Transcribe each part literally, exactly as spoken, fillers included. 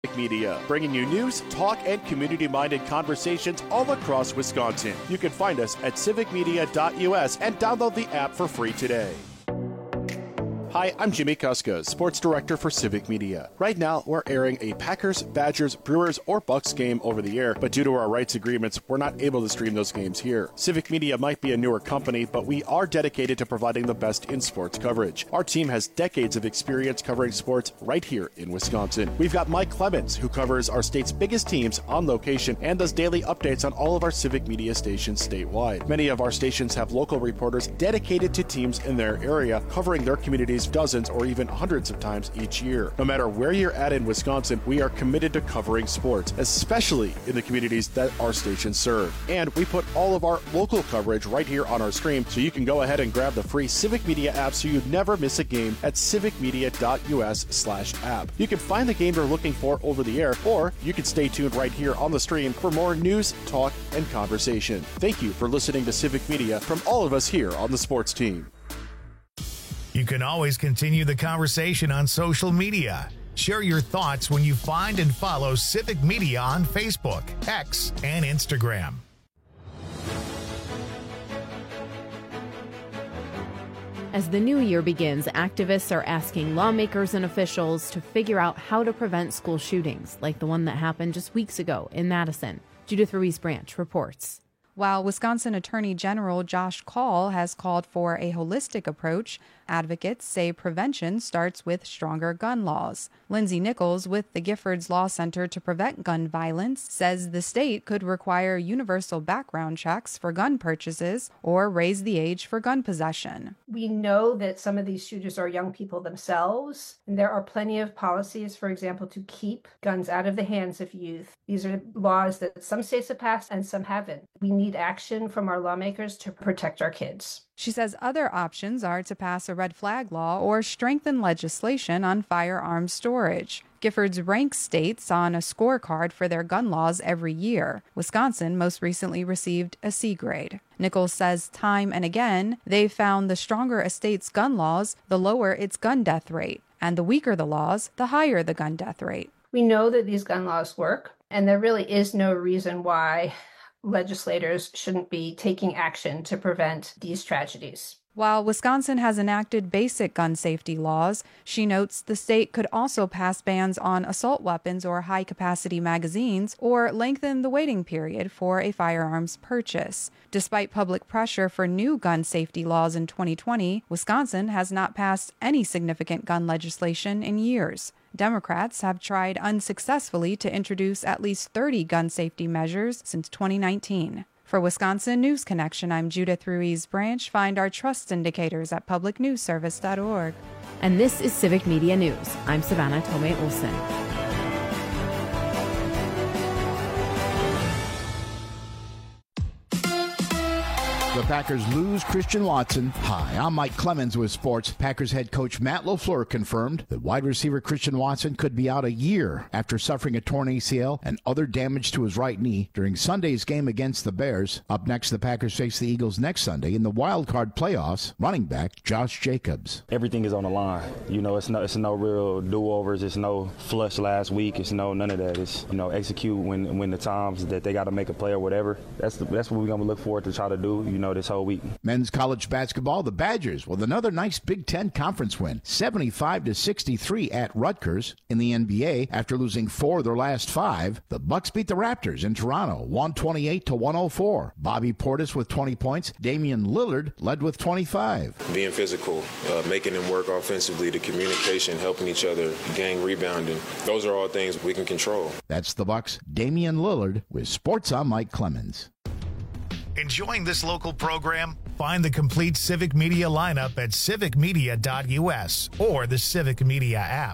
Media, bringing you news, talk, and community-minded conversations all across Wisconsin. You can find us at civic media dot U S and download the app for free today. Hi, I'm Jimmy Kuska, Sports Director for Civic Media. Right now, we're airing a Packers, Badgers, Brewers, or Bucks game over the air, but due to our rights agreements, we're not able to stream those games here. Civic Media might be a newer company, but we are dedicated to providing the best in sports coverage. Our team has decades of experience covering sports right here in Wisconsin. We've got Mike Clemens, who covers our state's biggest teams on location and does daily updates on all of our Civic Media stations statewide. Many of our stations have local reporters dedicated to teams in their area, covering their communities dozens or even hundreds of times each year. No matter where you're at in Wisconsin, we are committed to covering sports, especially in the communities that our stations serve. And we put all of our local coverage right here on our stream, so you can go ahead and grab the free Civic Media app so you never miss a game at civic media dot U S slash app. You can find the game you're looking for over the air, or you can stay tuned right here on the stream for more news, talk, and conversation. Thank you for listening to Civic Media from all of us here on the sports team. You can always continue the conversation on social media. Share your thoughts when you find and follow Civic Media on Facebook, X, and Instagram. As the new year begins, activists are asking lawmakers and officials to figure out how to prevent school shootings, like the one that happened just weeks ago in Madison. Judith Ruiz-Branch reports. While Wisconsin Attorney General Josh Kaul has called for a holistic approach, advocates say prevention starts with stronger gun laws. Lindsay Nichols with the Giffords Law Center to Prevent Gun Violence says the state could require universal background checks for gun purchases or raise the age for gun possession. We know that some of these shooters are young people themselves, and there are plenty of policies, for example, to keep guns out of the hands of youth. These are laws that some states have passed and some haven't. We need action from our lawmakers to protect our kids. She says other options are to pass a red flag law or strengthen legislation on firearms storage. Giffords ranks states on a scorecard for their gun laws every year. Wisconsin most recently received a C grade. Nichols says time and again, they've found the stronger a state's gun laws, the lower its gun death rate. And the weaker the laws, the higher the gun death rate. We know that these gun laws work, and there really is no reason why legislators shouldn't be taking action to prevent these tragedies. While Wisconsin has enacted basic gun safety laws, she notes the state could also pass bans on assault weapons or high-capacity magazines or lengthen the waiting period for a firearms purchase. Despite public pressure for new gun safety laws in twenty twenty, Wisconsin has not passed any significant gun legislation in years. Democrats have tried unsuccessfully to introduce at least thirty gun safety measures since twenty nineteen. For Wisconsin News Connection, I'm Judith Ruiz-Branch. Find our trust indicators at public news service dot org. And this is Civic Media News. I'm Savannah Tomei-Olson. The Packers lose Christian Watson. Hi, I'm Mike Clemens with sports. Packers head coach Matt LaFleur confirmed that wide receiver Christian Watson could be out a year after suffering a torn A C L and other damage to his right knee during Sunday's game against the Bears. Up next, the Packers face the Eagles next Sunday in the wild card playoffs. Running back Josh Jacobs. Everything is on the line. You know, it's no, it's no real do-overs. It's no flush last week. It's no none of that. It's, you know, execute when when the times that they got to make a play or whatever. That's the, that's what we're gonna look forward to try to do. You know, this whole week. Men's college basketball, the Badgers with another nice Big Ten conference win, seventy-five to sixty-three at Rutgers. In the N B A, after losing four of their last five, the Bucks beat the Raptors in Toronto, one twenty-eight to one oh four. Bobby Portis with twenty points. Damian Lillard led with twenty-five. Being physical, uh, making them work offensively, the communication, helping each other, gang rebounding. Those are all things we can control. That's the Bucks' Damian Lillard with Sports on Mike Clemens. Enjoying this local program? Find the complete Civic Media lineup at civic media dot U S or the Civic Media app.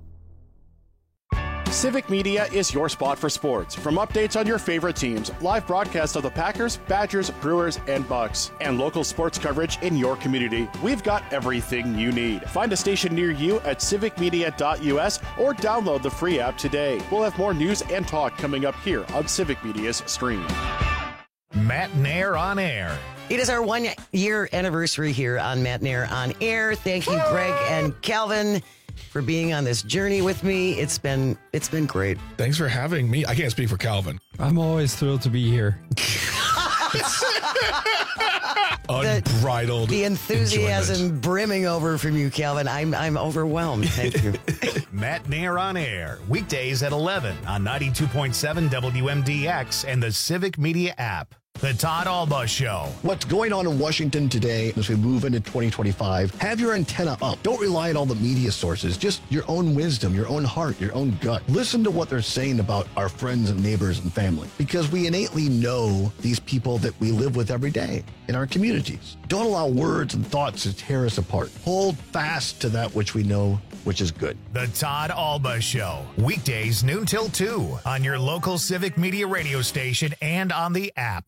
Civic Media is your spot for sports. From updates on your favorite teams, live broadcasts of the Packers, Badgers, Brewers, and Bucks, and local sports coverage in your community, we've got everything you need. Find a station near you at civic media dot U S or download the free app today. We'll have more news and talk coming up here on Civic Media's stream. Matt Nair on Air. It is our one-year anniversary here on Matt Nair on Air. Thank you, Greg and Calvin. for being on this journey with me. It's been it's been great. Thanks for having me. I can't speak for Calvin. I'm always thrilled to be here. Unbridled. The, the enthusiasm enjoyment. brimming over from you, Calvin. I'm I'm overwhelmed. Thank you. Matt Nair on air, weekdays at eleven on ninety-two point seven W M D X and the Civic Media app. The Todd Alba Show. What's going on in Washington today as we move into twenty twenty-five? Have your antenna up. Don't rely on all the media sources. Just your own wisdom, your own heart, your own gut. Listen to what they're saying about our friends and neighbors and family, because we innately know these people that we live with every day in our communities. Don't allow words and thoughts to tear us apart. Hold fast to that which we know, which is good. The Todd Alba Show. Weekdays noon till two on your local Civic Media radio station and on the app.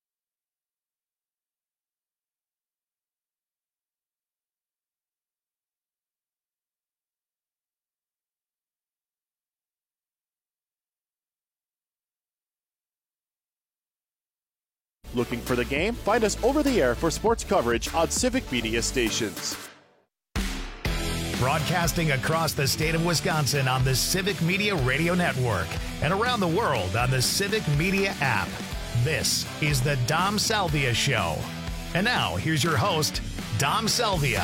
Looking for the game? Find us over the air for sports coverage on Civic Media stations. Broadcasting across the state of Wisconsin on the Civic Media Radio Network and around the world on the Civic Media app. This is the Dom Salvia Show. And now, here's your host, Dom Salvia.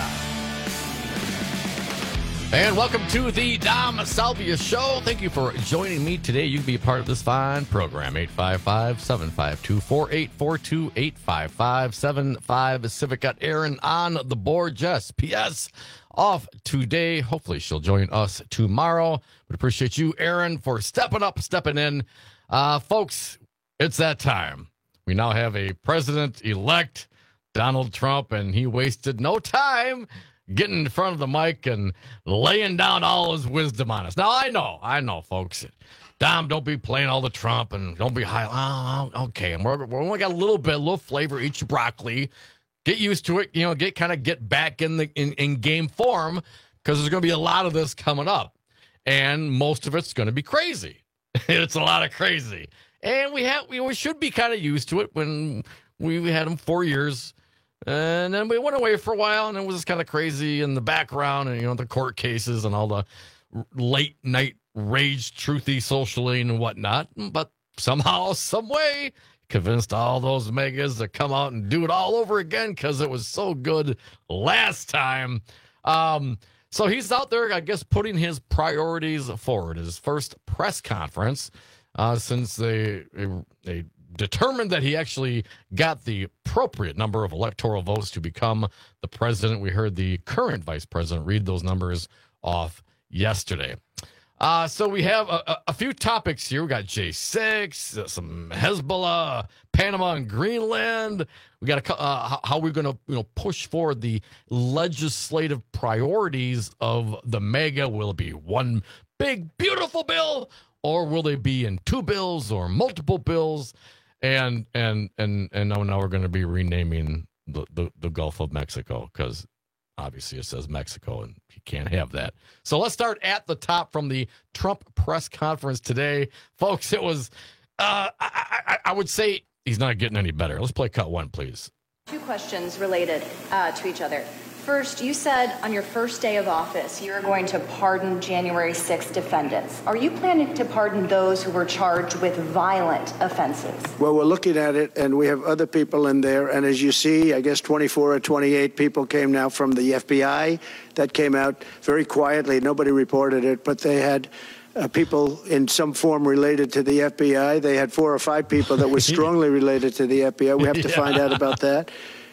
And welcome to the Dom Salvia Show. Thank you for joining me today. You can be a part of this fine program. eight five five, seven five two, four eight four two, eight five five, seven five. Civic got Aaron on the board. Jess, P S, off today. Hopefully she'll join us tomorrow. But appreciate you, Aaron, for stepping up, stepping in. Uh, folks, it's that time. We now have a president-elect, Donald Trump, and he wasted no time getting in front of the mic and laying down all his wisdom on us. Now, I know, I know, folks. Dom, don't be playing all the Trump and don't be high. Oh, okay. And we're, we're only got a little bit, a little flavor, eat your broccoli. Get used to it, you know, get kind of get back in the in, in game form, because there's going to be a lot of this coming up. And most of it's going to be crazy. It's a lot of crazy. And we have we, we should be kind of used to it when we, we had him four years. And then we went away for a while, and it was kind of crazy in the background, and, you know, the court cases and all the late night rage, truthy socially and whatnot. But somehow, some way, convinced all those megas to come out and do it all over again because it was so good last time. Um, so he's out there, I guess, putting his priorities forward. His first press conference uh, since they they. determined that he actually got the appropriate number of electoral votes to become the president. We heard the current vice president read those numbers off yesterday. Uh, so we have a, a few topics here. We got J six, some Hezbollah, Panama and Greenland. We got a, uh, how we're going to you know push forward the legislative priorities of the mega. Will it be one big, beautiful bill, or will they be in two bills or multiple bills? And and and and now, now we're going to be renaming the, the, the Gulf of Mexico, because obviously it says Mexico and you can't have that. So let's start at the top from the Trump press conference today. Folks, it was, uh, I, I, I would say he's not getting any better. Let's play cut one, please. Two questions related uh, to each other. First, you said on your first day of office you were going to pardon January sixth defendants. Are you planning to pardon those who were charged with violent offenses? Well, we're looking at it, and we have other people in there. And as you see, I guess twenty-four or twenty-eight people came now from the F B I. That came out very quietly. Nobody reported it, but they had uh, people in some form related to the F B I. They had four or five people that were strongly related to the F B I. We have to yeah. find out about that.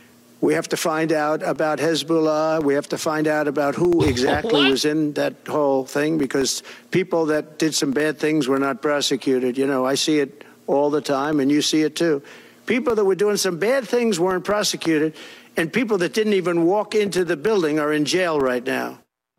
We have to find out about Hezbollah. We have to find out about who exactly was in that whole thing, because people that did some bad things were not prosecuted. You know, I see it all the time, and you see it too. People that were doing some bad things weren't prosecuted, and people that didn't even walk into the building are in jail right now.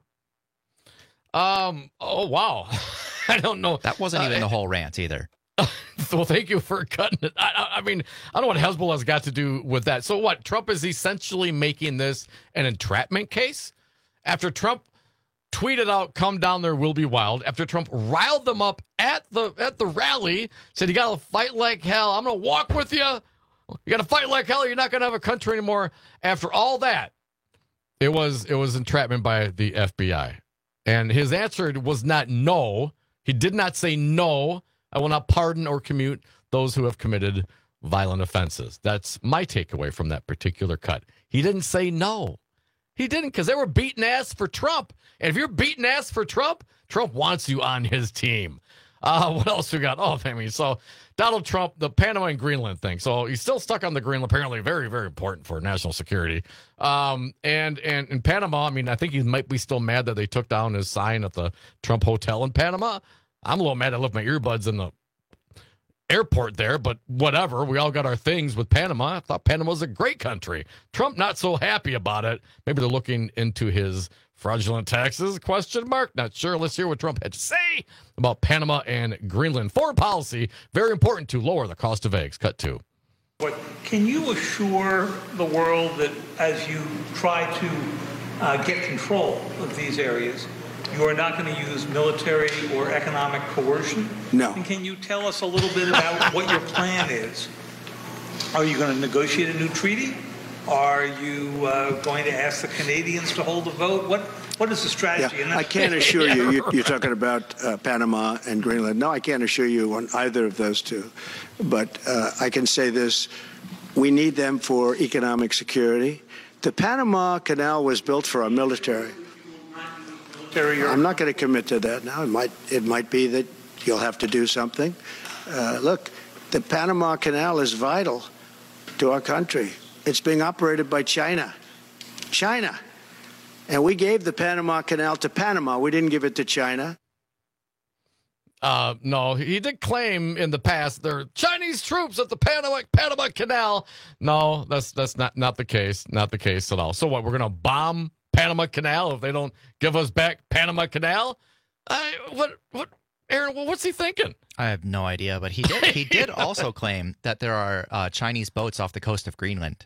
Um. Oh, wow. I don't know. That wasn't uh, even the whole rant either. So thank you for cutting it. I, I mean, I don't know what Hezbollah's got to do with that. So what? Trump is essentially making this an entrapment case? After Trump tweeted out, "Come down there, we'll be wild." After Trump riled them up at the at the rally, said, "You got to fight like hell. I'm going to walk with you. You got to fight like hell. Or you're not going to have a country anymore." After all that, it was it was entrapment by the F B I. And his answer was not no. He did not say no, I will not pardon or commute those who have committed violent offenses. That's my takeaway from that particular cut. He didn't say no. He didn't, because they were beating ass for Trump. And if you're beating ass for Trump, Trump wants you on his team. Uh, what else we got? Oh, I mean, so Donald Trump, the Panama and Greenland thing. So he's still stuck on the Greenland, apparently very, very important for national security. Um, and, and in Panama, I mean, I think he might be still mad that they took down his sign at the Trump Hotel in Panama. I'm a little mad I left my earbuds in the airport there, but whatever. We all got our things with Panama. I thought Panama was a great country. Trump not so happy about it. Maybe they're looking into his fraudulent taxes, question mark. Not sure. Let's hear what Trump had to say about Panama and Greenland. Foreign policy, very important to lower the cost of eggs. Cut two. But can you assure the world that as you try to uh, get control of these areas, you are not going to use military or economic coercion? No. And can you tell us a little bit about what your plan is? Are you going to negotiate a new treaty? Are you uh, going to ask the Canadians to hold a vote? What What is the strategy? Yeah, I can't assure you, you, you're talking about uh, Panama and Greenland. No, I can't assure you on either of those two. But uh, I can say this, we need them for economic security. The Panama Canal was built for our military. I'm not going to commit to that now. It might, it might be that you'll have to do something. Uh, look, the Panama Canal is vital to our country. It's being operated by China. China. And we gave the Panama Canal to Panama. We didn't give it to China. Uh, no, he did claim in the past there are Chinese troops at the Panama Panama Canal. No, that's that's not, not the case. Not the case at all. So what, we're going to bomb Panama Canal if they don't give us back Panama Canal? I, what, what, Aaron, what's he thinking? I have no idea, but he did, he did also claim that there are uh, Chinese boats off the coast of Greenland.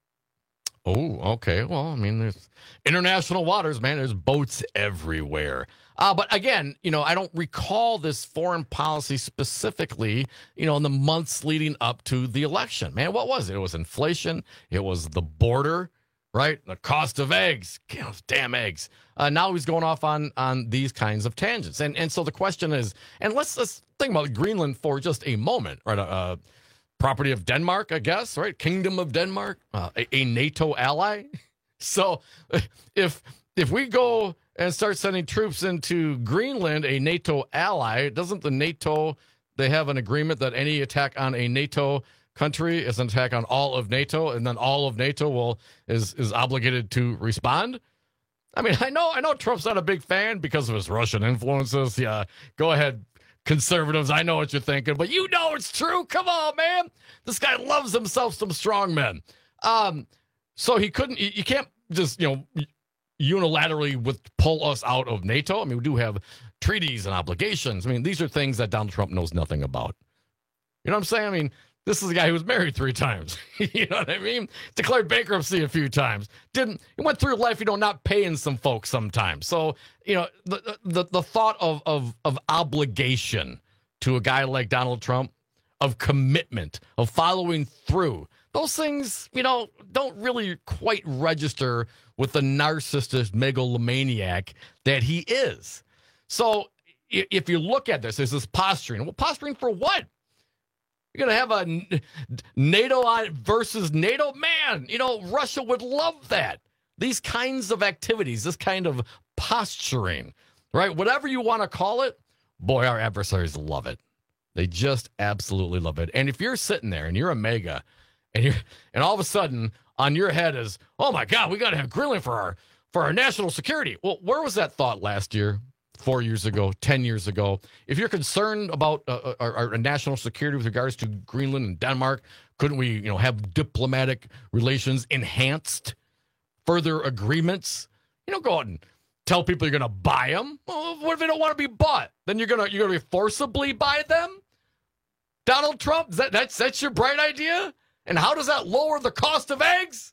Oh, okay. Well, I mean, there's international waters, man. There's boats everywhere. Uh, but again, you know, I don't recall this foreign policy specifically, you know, in the months leading up to the election. Man, what was it? It was inflation. It was the border, right? The cost of eggs. You know, damn eggs. Uh, now he's going off on on these kinds of tangents. And and so the question is, and let's, let's think about Greenland for just a moment, right? Uh, property of Denmark, I guess, right? Kingdom of Denmark, uh, a, a NATO ally. So if if we go and start sending troops into Greenland, a NATO ally, doesn't the NATO, they have an agreement that any attack on a NATO country is an attack on all of NATO, and then all of NATO will is is obligated to respond? I mean, I know I know Trump's not a big fan because of his Russian influences. Yeah, go ahead, conservatives, I know what you're thinking, but you know it's true. Come on, man. This guy loves himself some strong men. Um, so he couldn't, you, you can't just, you know, unilaterally with pull us out of NATO. I mean, we do have treaties and obligations. I mean, these are things that Donald Trump knows nothing about. You know what I'm saying? I mean, this is a guy who was married three times. You know what I mean? Declared bankruptcy a few times. Didn't he went through life, you know, not paying some folks sometimes. So, you know, the the the thought of of of obligation to a guy like Donald Trump, of commitment, of following through, those things, you know, don't really quite register with the narcissist megalomaniac that he is. So if you look at this, there's this posturing. Well, posturing for what? You're going to have a NATO versus NATO? Man, you know, Russia would love that. These kinds of activities, this kind of posturing, right? Whatever you want to call it, boy, our adversaries love it. They just absolutely love it. And if you're sitting there and you're a mega, and you're, and all of a sudden on your head is, oh my God, we got to have Greenland for our for our national security. Well, where was that thought last year? Four years ago, ten years ago? If you're concerned about uh, our, our national security with regards to Greenland and Denmark, couldn't we, you know, have diplomatic relations enhanced, further agreements? You know, go out and tell people you're going to buy them. Well, what if they don't want to be bought? Then you're gonna you're gonna forcibly buy them. Donald Trump, that, that's that's your bright idea? And how does that lower the cost of eggs?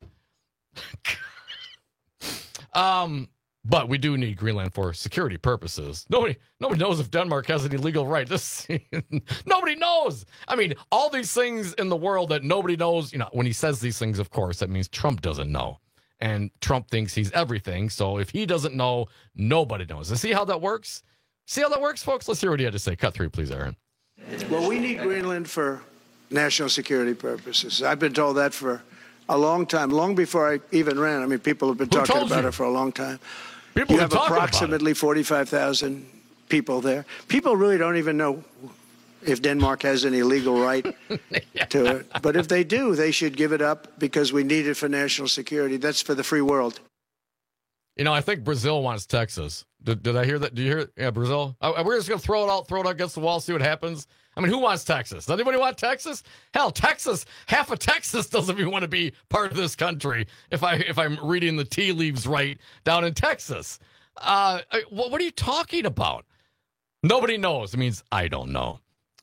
um. But we do need Greenland for security purposes. Nobody nobody knows if Denmark has any legal right. This nobody knows. I mean, all these things in the world that nobody knows, you know, when he says these things, of course, that means Trump doesn't know. and Trump thinks he's everything. So if he doesn't know, nobody knows. And see how that works? See how that works, folks? Let's hear what he had to say. Cut three, please, Aaron. Well, we need Greenland for national security purposes. I've been told that for a long time, long before I even ran. I mean, people have been Who talking about you? it for a long time. People you have have approximately forty-five thousand people there. People really don't even know if Denmark has any legal right yeah. to it. But if they do, they should give it up because we need it for national security. That's for the free world. You know, I think Brazil wants Texas. Did, did I hear that? Did you hear it? Yeah, Brazil. Uh, we're just going to throw it out, throw it out against the wall, see what happens. I mean, who wants Texas? Does anybody want Texas? Hell, Texas, half of Texas doesn't even want to be part of this country. If I if I'm reading the tea leaves right down in Texas, uh, what, what are you talking about? Nobody knows. It means I don't know.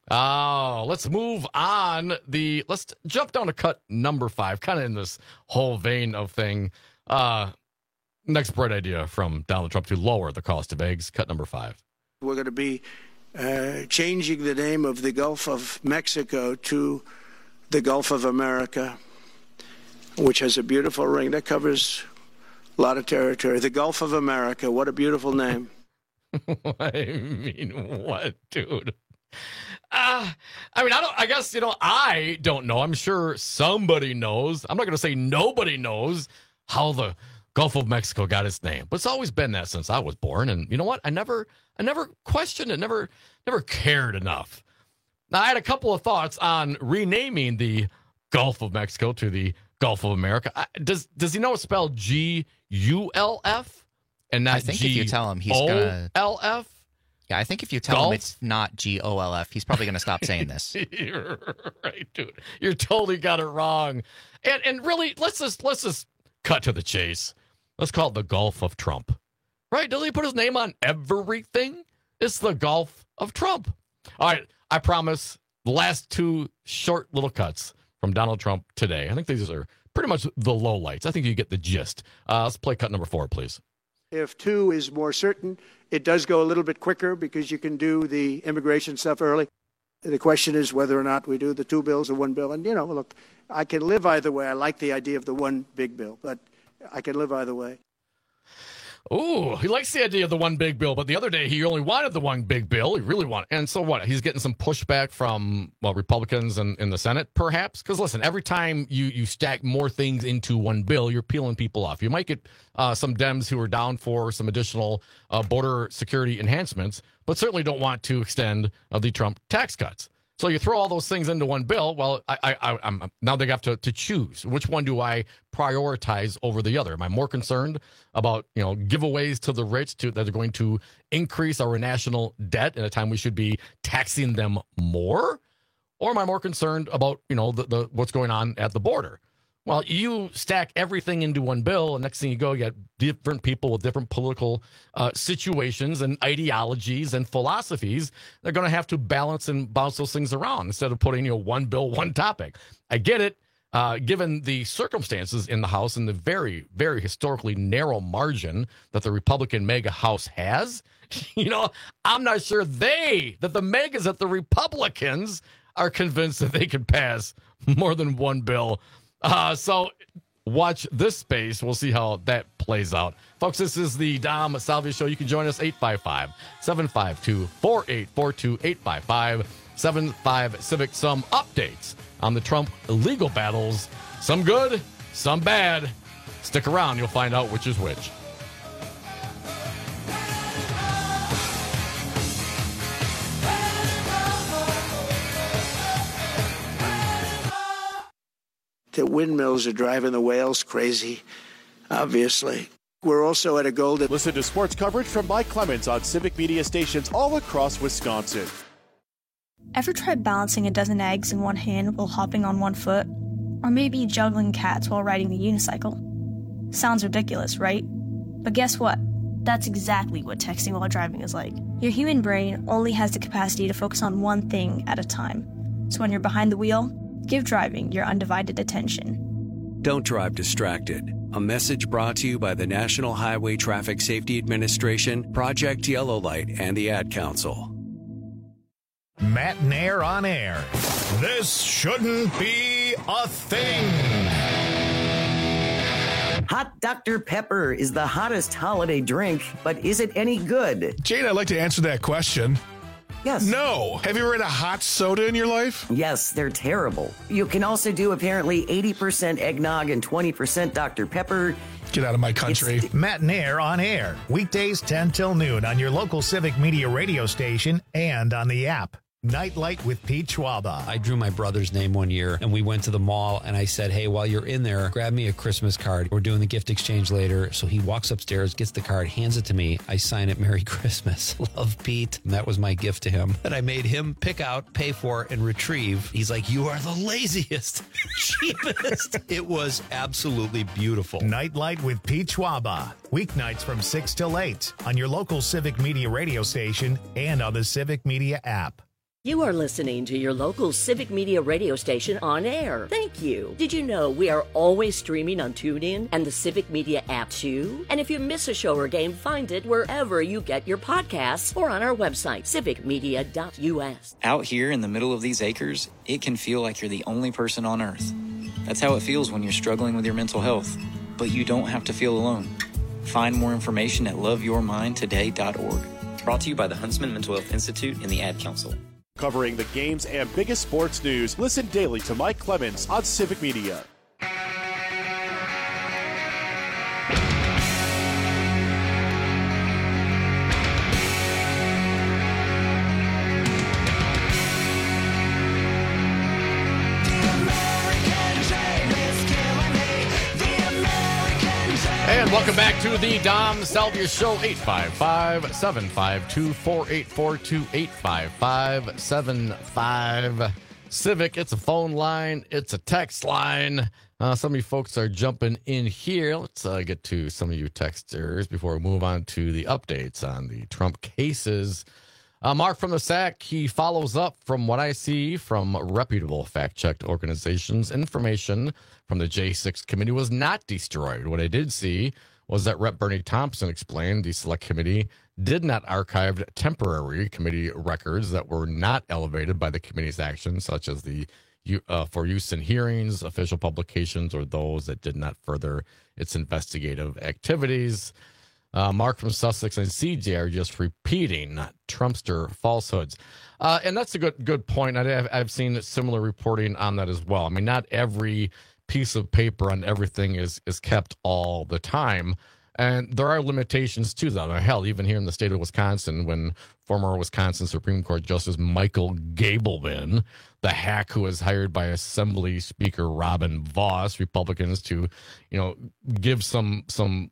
Oh, let's move on. The let's jump down to cut number five, kind of in this whole vein of thing. Uh, next bright idea from Donald Trump to lower the cost of eggs. Cut number five. We're going to be uh, changing the name of the Gulf of Mexico to the Gulf of America, which has a beautiful ring that covers a lot of territory. The Gulf of America. What a beautiful name. I mean, what, dude? Uh, I mean, I don't, I guess, you know, I don't know. I'm sure somebody knows. I'm not going to say nobody knows how the Gulf of Mexico got its name, but it's always been that since I was born. And you know what? I never, I never questioned it, never, never cared enough. Now, I had a couple of thoughts on renaming the Gulf of Mexico to the Gulf of America. I, does, does he know it's spelled G U L F and not I think G if you tell him he's gonna L F? Yeah, I think if you tell Gulf? him it's not G O L F, he's probably going to stop saying this. You're right, dude. You're totally got it wrong. And and really, let's just let's just cut to the chase. Let's call it the Gulf of Trump. Right? Doesn't he put his name on everything? It's the Gulf of Trump. All right, I promise the last two short little cuts from Donald Trump today. I think these are pretty much the lowlights. I think you get the gist. Uh, let's play cut number four, please. If two is more certain, it does go a little bit quicker because you can do the immigration stuff early. The question is whether or not we do the two bills or one bill. And, you know, look, I can live either way. I like the idea of the one big bill, but I can live either way. Ooh, he likes the idea of the one big bill, but the other day he only wanted the one big bill. He really wanted. And so what? He's getting some pushback from, well, Republicans in, in the Senate, perhaps? Because, listen, every time you, you stack more things into one bill, you're peeling people off. You might get uh, some Dems who are down for some additional uh, border security enhancements, but certainly don't want to extend uh, the Trump tax cuts. So you throw all those things into one bill. Well, I, I, I'm now they have to, to choose. Which one do I prioritize over the other? Am I more concerned about, you know, giveaways to the rich to, that are going to increase our national debt in a time we should be taxing them more? Or am I more concerned about, you know, the, the what's going on at the border? Well, you stack everything into one bill, and next thing you go, you got different people with different political uh, situations and ideologies and philosophies. They're going to have to balance and bounce those things around instead of putting, you know, one bill, one topic. I get it, uh, given the circumstances in the House and the very, very historically narrow margin that the Republican mega House has. You know, I'm not sure they, that the megas, that the Republicans are convinced that they can pass more than one bill. Uh, so watch this space. We'll see how that plays out. Folks, this is the Dom Salvia Show. You can join us eight five five, seven five two, four eight four two, eight five five, seven five Civic. Some updates on the Trump legal battles. Some good, some bad. Stick around. You'll find out which is which. The windmills are driving the whales crazy, obviously. We're also at a golden... Listen to sports coverage from Mike Clemens on Civic Media stations all across Wisconsin. Ever tried balancing a dozen eggs in one hand while hopping on one foot? Or maybe juggling cats while riding a unicycle? Sounds ridiculous, right? But guess what? That's exactly what texting while driving is like. Your human brain only has the capacity to focus on one thing at a time. So when you're behind the wheel, give driving your undivided attention. Don't drive distracted. A message brought to you by the National Highway Traffic Safety Administration, Project Yellow Light, and the Ad Council. Matt and Air on air. This shouldn't be a thing. Hot Doctor Pepper is the hottest holiday drink, but is it any good? Jane, I'd like to answer that question. Yes. No. Have you ever had a hot soda in your life? Yes, they're terrible. You can also do apparently eighty percent eggnog and twenty percent Doctor Pepper. Get out of my country. It's Matt and Air on air. Weekdays ten till noon on your local Civic Media radio station and on the app. Nightlight with Pete Schwaba. I drew my brother's name one year, and we went to the mall, and I said, hey, while you're in there, grab me a Christmas card. We're doing the gift exchange later. So he walks upstairs, gets the card, hands it to me. I sign it, Merry Christmas. Love, Pete. And that was my gift to him that I made him pick out, pay for, and retrieve. He's like, you are the laziest, cheapest. It was absolutely beautiful. Nightlight with Pete Schwaba. Weeknights from six till eight on your local Civic Media radio station and on the Civic Media app. You are listening to your local Civic Media radio station on air. Thank you. Did you know we are always streaming on TuneIn and the Civic Media app too? And if you miss a show or game, find it wherever you get your podcasts or on our website, civic media dot u s. Out here in the middle of these acres, it can feel like you're the only person on earth. That's how it feels when you're struggling with your mental health. But you don't have to feel alone. Find more information at love your mind today dot org. Brought to you by the Huntsman Mental Health Institute and the Ad Council. Covering the games and biggest sports news, listen daily to Mike Clemens on Civic Media. And welcome back to the Dom Salvia Show, eight five five, seven five two, four eight four two, eight five five, seven five. Civic, it's a phone line, it's a text line. Uh, some of you folks are jumping in here. Let's uh, get to some of you texters before we move on to the updates on the Trump cases. Uh, Mark from the S A C, he follows up from what I see from reputable fact-checked organizations. Information from the J six committee was not destroyed. What I did see was that Representative Bernie Thompson explained the select committee did not archive temporary committee records that were not elevated by the committee's actions, such as the uh, for use in hearings, official publications, or those that did not further its investigative activities. Uh, Mark from Sussex and C J are just repeating Trumpster falsehoods. Uh, and that's a good good point. I have, I've seen similar reporting on that as well. I mean, not every piece of paper on everything is, is kept all the time. And there are limitations to that. Hell, even here in the state of Wisconsin, when former Wisconsin Supreme Court Justice Michael Gableman, the hack who was hired by Assembly Speaker Robin Vos, Republicans to, you know, give some some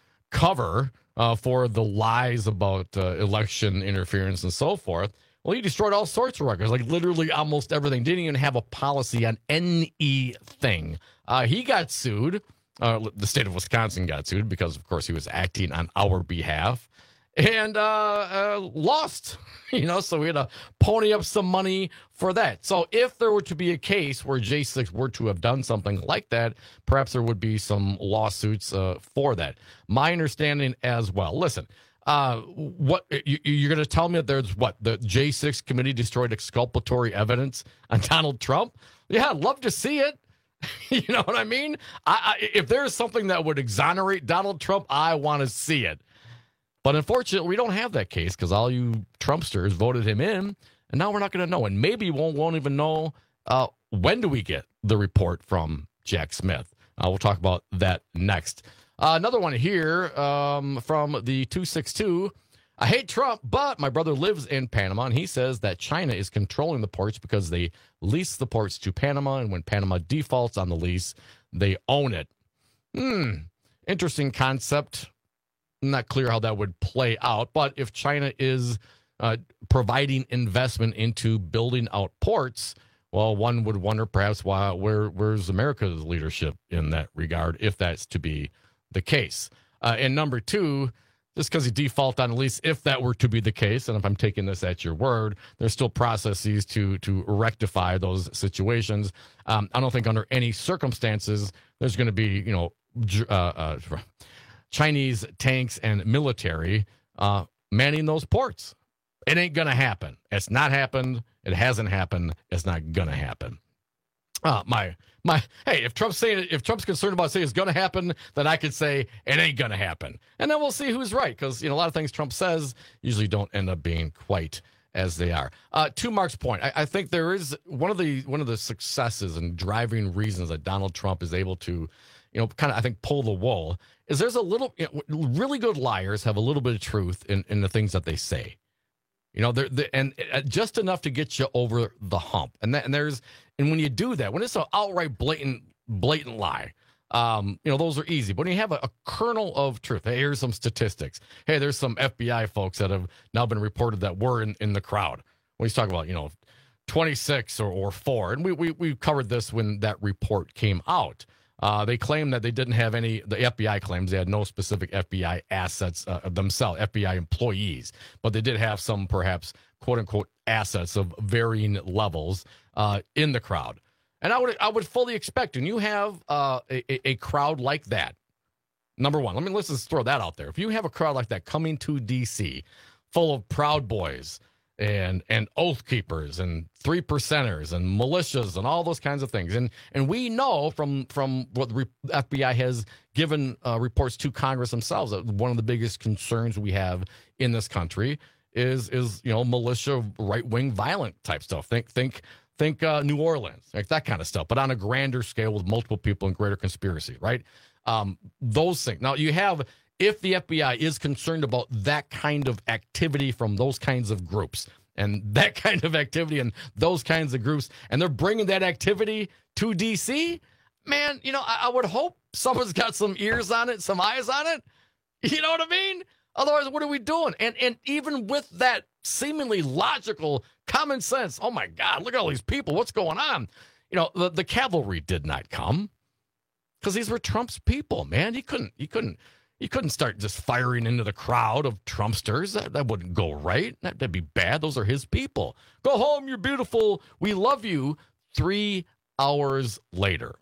cover uh, for the lies about uh, election interference and so forth. Well, he destroyed all sorts of records, like literally almost everything. Didn't even have a policy on anything. Uh, he got sued. Uh, the state of Wisconsin got sued because, of course, he was acting on our behalf and uh, uh, lost. You know, so we had to pony up some money for that. So if there were to be a case where J six were to have done something like that, perhaps there would be some lawsuits uh, for that. My understanding as well. Listen, uh, what you, you're going to tell me that there's what the J six committee destroyed exculpatory evidence on Donald Trump? Yeah, I'd love to see it. You know what I mean? I, I, if there's something that would exonerate Donald Trump, I want to see it. But unfortunately, we don't have that case because all you Trumpsters voted him in, and now we're not going to know. And maybe we won't, won't even know uh, when do we get the report from Jack Smith. Uh, we'll talk about that next. Uh, another one here um, from the two six two. I hate Trump, but my brother lives in Panama, and he says that China is controlling the ports because they lease the ports to Panama, and when Panama defaults on the lease, they own it. Hmm, interesting concept. Not clear how that would play out, but if China is uh, providing investment into building out ports, well, one would wonder perhaps why where where's America's leadership in that regard, if that's to be the case. Uh, and number two, just because you default on a lease, if that were to be the case, and if I'm taking this at your word, there's still processes to to rectify those situations. Um, I don't think under any circumstances there's going to be, you know, uh, uh, Chinese tanks and military uh, manning those ports. It ain't going to happen. It's not happened. It hasn't happened. It's not going to happen. Uh, my my. Hey, if Trump's saying if Trump's concerned about saying it's going to happen, then I could say it ain't going to happen, and then we'll see who's right. Because you know a lot of things Trump says usually don't end up being quite as they are. Uh, to Mark's point, I, I think there is one of the one of the successes and driving reasons that Donald Trump is able to, you know, kind of I think pull the wool is there's a little you know, really good liars have a little bit of truth in, in the things that they say. You know, they're, they're, and just enough to get you over the hump. And that, and there's, and when you do that, when it's an outright blatant, blatant lie, um, you know, those are easy. But when you have a, a kernel of truth, hey, here's some statistics. Hey, there's some F B I folks that have now been reported that were in, in the crowd. When he's talking about, you know, twenty-six or, or four. And we, we, we covered this when that report came out. Uh, they claimed that they didn't have any, the F B I claims they had no specific F B I assets uh, themselves, F B I employees, but they did have some perhaps quote unquote assets of varying levels uh, in the crowd. And I would I would fully expect when you have uh, a, a crowd like that, number one, let me let's just throw that out there. If you have a crowd like that coming to D C full of Proud Boys and and Oath Keepers and three percenters and militias and all those kinds of things. And and we know from from what the F B I has given uh, reports to Congress themselves that one of the biggest concerns we have in this country is is you know militia, right wing, violent type stuff. Think think think uh, New Orleans, like that kind of stuff, but on a grander scale with multiple people and greater conspiracy, right? Um, those things. Now you have. If the F B I is concerned about that kind of activity from those kinds of groups and that kind of activity and those kinds of groups, and they're bringing that activity to D C, man, you know, I, I would hope someone's got some ears on it, some eyes on it. You know what I mean? Otherwise, what are we doing? And and even with that seemingly logical common sense, oh my God, look at all these people. What's going on? You know, the, the cavalry did not come because these were Trump's people, man. He couldn't, he couldn't. You couldn't start just firing into the crowd of Trumpsters. That, that wouldn't go right. That, that'd be bad. Those are his people. Go home, you're beautiful. We love you. Three hours later.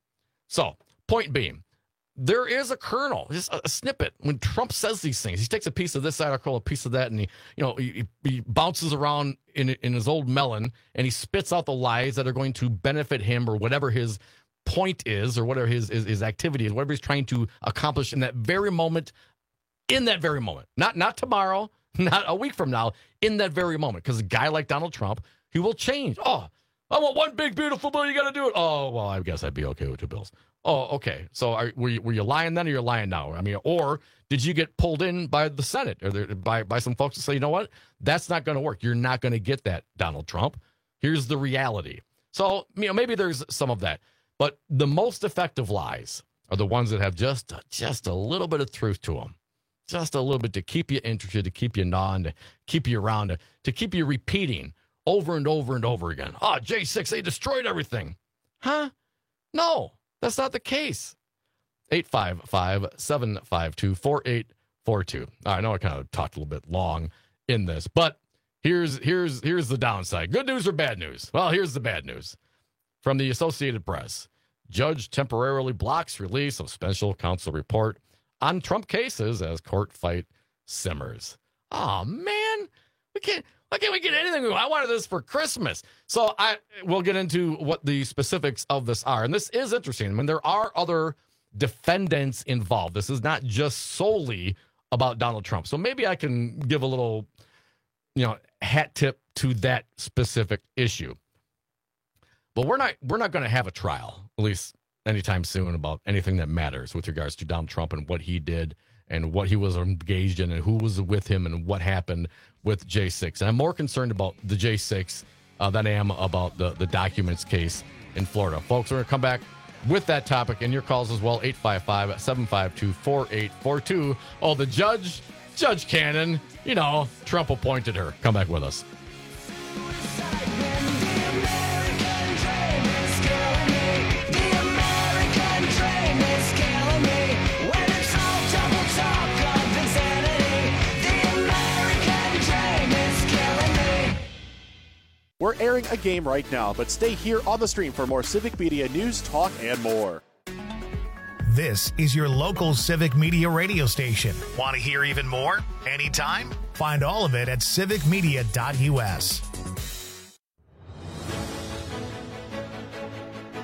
So, point being, there is a kernel, just a, a snippet. When Trump says these things, he takes a piece of this article, a piece of that, and he, you know, he, he bounces around in in his old melon, and he spits out the lies that are going to benefit him or whatever his point is or whatever his, his his activity is, whatever he's trying to accomplish in that very moment, in that very moment, not not tomorrow, not a week from now, in that very moment. Because a guy like Donald Trump, he will change. Oh, I want one big beautiful bill. You got to do it. Oh, well, I guess I'd be okay with two bills. Oh, okay. So are, were you, were you lying then, or you're lying now? I mean, or did you get pulled in by the Senate or there, by by some folks to say, you know what, that's not going to work. You're not going to get that, Donald Trump. Here's the reality. So you know, maybe there's some of that. But the most effective lies are the ones that have just, just a little bit of truth to them. Just a little bit to keep you interested, to keep you gnawing, to keep you around, to, to keep you repeating over and over and over again. Oh, J six, they destroyed everything. Huh? No, that's not the case. eight five five, seven five two, four eight four two. I know I kind of talked a little bit long in this, but here's here's here's the downside. Good news or bad news? Well, here's the bad news. From the Associated Press, judge temporarily blocks release of special counsel report on Trump cases as court fight simmers. Oh, man. We can't, why can't we get anything? I wanted this for Christmas. So I we'll get into what the specifics of this are. And this is interesting. I mean, there are other defendants involved. This is not just solely about Donald Trump. So maybe I can give a little, you know, hat tip to that specific issue. But we're not we're not going to have a trial, at least anytime soon, about anything that matters with regards to Donald Trump and what he did and what he was engaged in and who was with him and what happened with J six. And I'm more concerned about the J six uh, than I am about the, the documents case in Florida. Folks, we're going to come back with that topic and your calls as well, eight five five, seven five two, four eight four two. Oh, the judge, Judge Cannon, you know, Trump appointed her. Come back with us. We're airing a game right now, but stay here on the stream for more Civic Media news, talk, and more. This is your local Civic Media radio station. Want to hear even more? Anytime? Find all of it at civic media dot u s.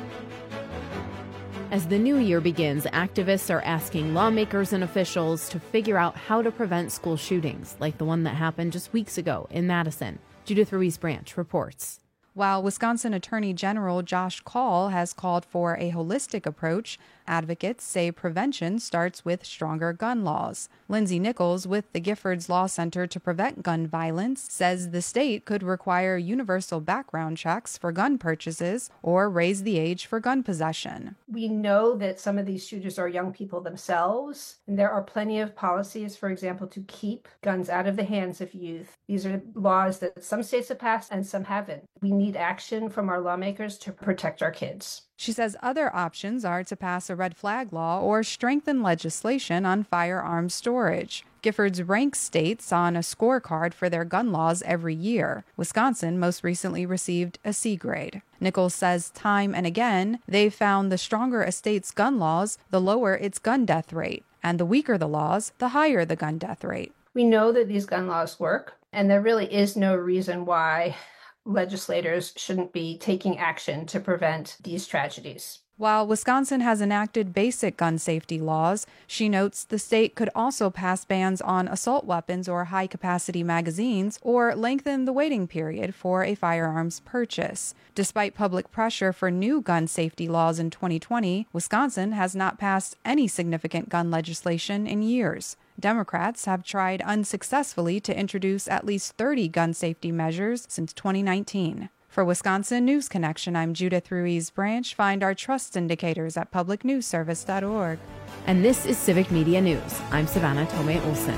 As the new year begins, activists are asking lawmakers and officials to figure out how to prevent school shootings, like the one that happened just weeks ago in Madison. Judith Ruiz Branch reports. While Wisconsin Attorney General Josh Kaul has called for a holistic approach, advocates say prevention starts with stronger gun laws. Lindsay Nichols with the Giffords Law Center to Prevent Gun Violence says the state could require universal background checks for gun purchases or raise the age for gun possession. We know that some of these shooters are young people themselves, and there are plenty of policies, for example, to keep guns out of the hands of youth. These are laws that some states have passed and some haven't. We need action from our lawmakers to protect our kids. She says other options are to pass a red flag law or strengthen legislation on firearms storage. Giffords ranks states on a scorecard for their gun laws every year. Wisconsin most recently received a C grade. Nichols says time and again, they've found the stronger a state's gun laws, the lower its gun death rate. And the weaker the laws, the higher the gun death rate. We know that these gun laws work, and there really is no reason why legislators shouldn't be taking action to prevent these tragedies. While Wisconsin has enacted basic gun safety laws, she notes the state could also pass bans on assault weapons or high-capacity magazines or lengthen the waiting period for a firearms purchase. Despite public pressure for new gun safety laws in twenty twenty, Wisconsin has not passed any significant gun legislation in years. Democrats have tried unsuccessfully to introduce at least thirty gun safety measures since twenty nineteen. For Wisconsin News Connection, I'm Judith Ruiz Branch. Find our trust indicators at public news service dot org. And this is Civic Media News. I'm Savannah Tomei Olson.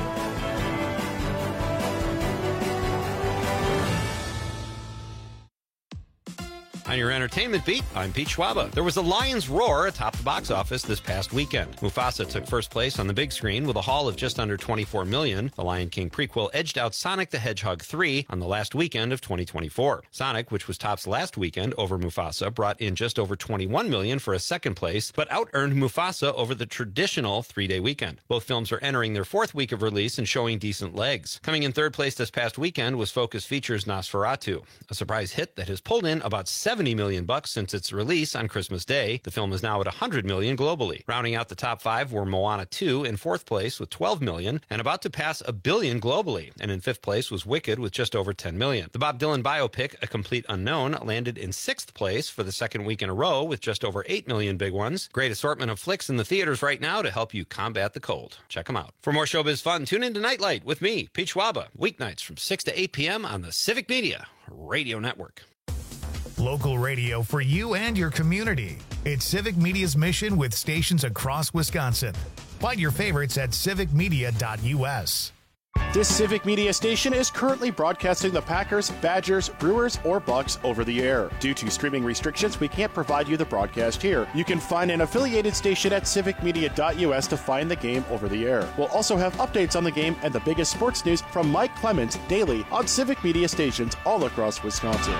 On your entertainment beat, I'm Pete Schwaba. There was a lion's roar atop the box office this past weekend. Mufasa took first place on the big screen with a haul of just under twenty-four million dollars. The Lion King prequel edged out Sonic the Hedgehog three on the last weekend of twenty twenty-four. Sonic, which was tops last weekend over Mufasa, brought in just over twenty-one million dollars for a second place, but out-earned Mufasa over the traditional three-day weekend. Both films are entering their fourth week of release and showing decent legs. Coming in third place this past weekend was Focus Features' Nosferatu, a surprise hit that has pulled in about seventy million bucks since its release on Christmas Day. The film is now at one hundred million globally. Rounding out the top five were Moana two in fourth place with twelve million and about to pass a billion globally. And in fifth place was Wicked with just over ten million. The Bob Dylan biopic, A Complete Unknown, landed in sixth place for the second week in a row with just over eight million big ones. Great assortment of flicks in the theaters right now to help you combat the cold. Check them out. For more showbiz fun, tune into Nightlight with me, Pete Schwaba, weeknights from six to eight p.m. on the Civic Media Radio Network. Local radio for you and your community. It's Civic Media's mission with stations across Wisconsin. Find your favorites at civic media dot u s. This Civic Media station is currently broadcasting the Packers, Badgers, Brewers, or Bucks over the air. Due to streaming restrictions, we can't provide you the broadcast here. You can find an affiliated station at civic media dot u s to find the game over the air. We'll also have updates on the game and the biggest sports news from Mike Clemens daily on Civic Media stations all across Wisconsin.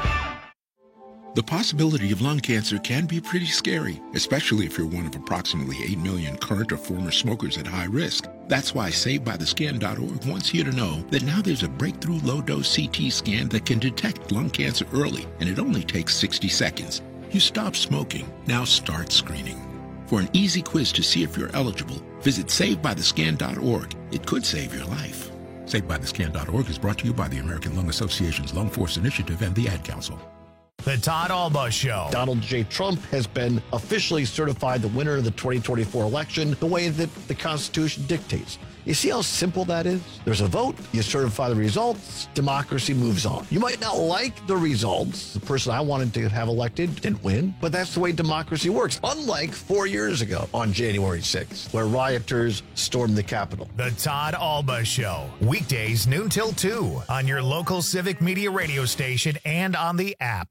The possibility of lung cancer can be pretty scary, especially if you're one of approximately eight million current or former smokers at high risk. That's why Saved By The Scan dot org wants you to know that now there's a breakthrough low-dose C T scan that can detect lung cancer early, and it only takes sixty seconds. You stop smoking, now start screening. For an easy quiz to see if you're eligible, visit Saved By The Scan dot org. It could save your life. Saved By The Scan dot org is brought to you by the American Lung Association's Lung Force Initiative and the Ad Council. The Todd Alba Show. Donald J. Trump has been officially certified the winner of the twenty twenty-four election the way that the Constitution dictates. You see how simple that is? There's a vote, you certify the results, democracy moves on. You might not like the results. The person I wanted to have elected didn't win, but that's the way democracy works. Unlike four years ago on January sixth, where rioters stormed the Capitol. The Todd Alba Show. Weekdays noon till two on your local Civic Media radio station and on the app.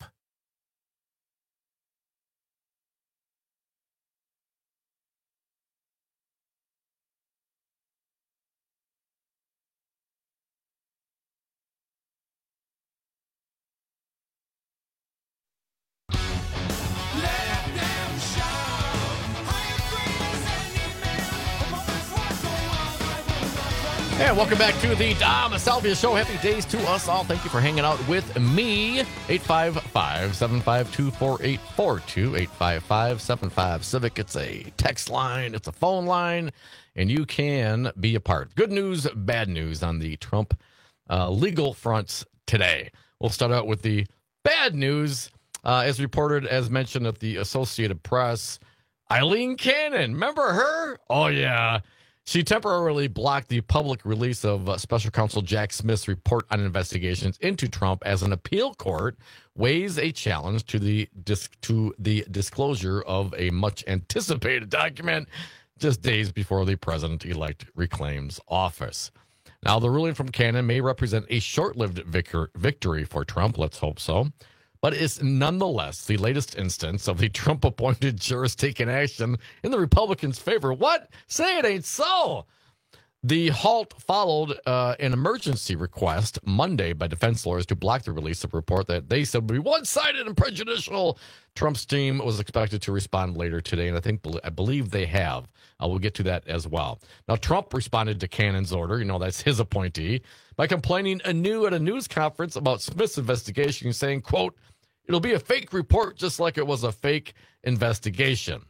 And welcome back to the Dom Salvia Show. Happy days to us all. Thank you for hanging out with me. eight five five, seven five two, four eight four two, eight five five, seven five Civic. It's a text line, it's a phone line, and you can be a part. Good news, bad news on the Trump uh, legal fronts today. We'll start out with the bad news. Uh, as reported, as mentioned at the Associated Press, Eileen Cannon, remember her? Oh, yeah. She temporarily blocked the public release of uh, Special Counsel Jack Smith's report on investigations into Trump as an appeal court weighs a challenge to the dis- to the disclosure of a much-anticipated document just days before the president-elect reclaims office. Now, the ruling from Cannon may represent a short-lived vic- victory for Trump. Let's hope so. But it's nonetheless the latest instance of the Trump-appointed jurors taking action in the Republicans' favor. What? Say it ain't so. The halt followed uh, an emergency request Monday by defense lawyers to block the release of a report that they said would be one-sided and prejudicial. Trump's team was expected to respond later today, and I think I believe they have. Uh, we'll get to that as well. Now, Trump responded to Cannon's order, you know, that's his appointee, by complaining anew at a news conference about Smith's investigation, saying, quote, "It'll be a fake report just like it was a fake investigation."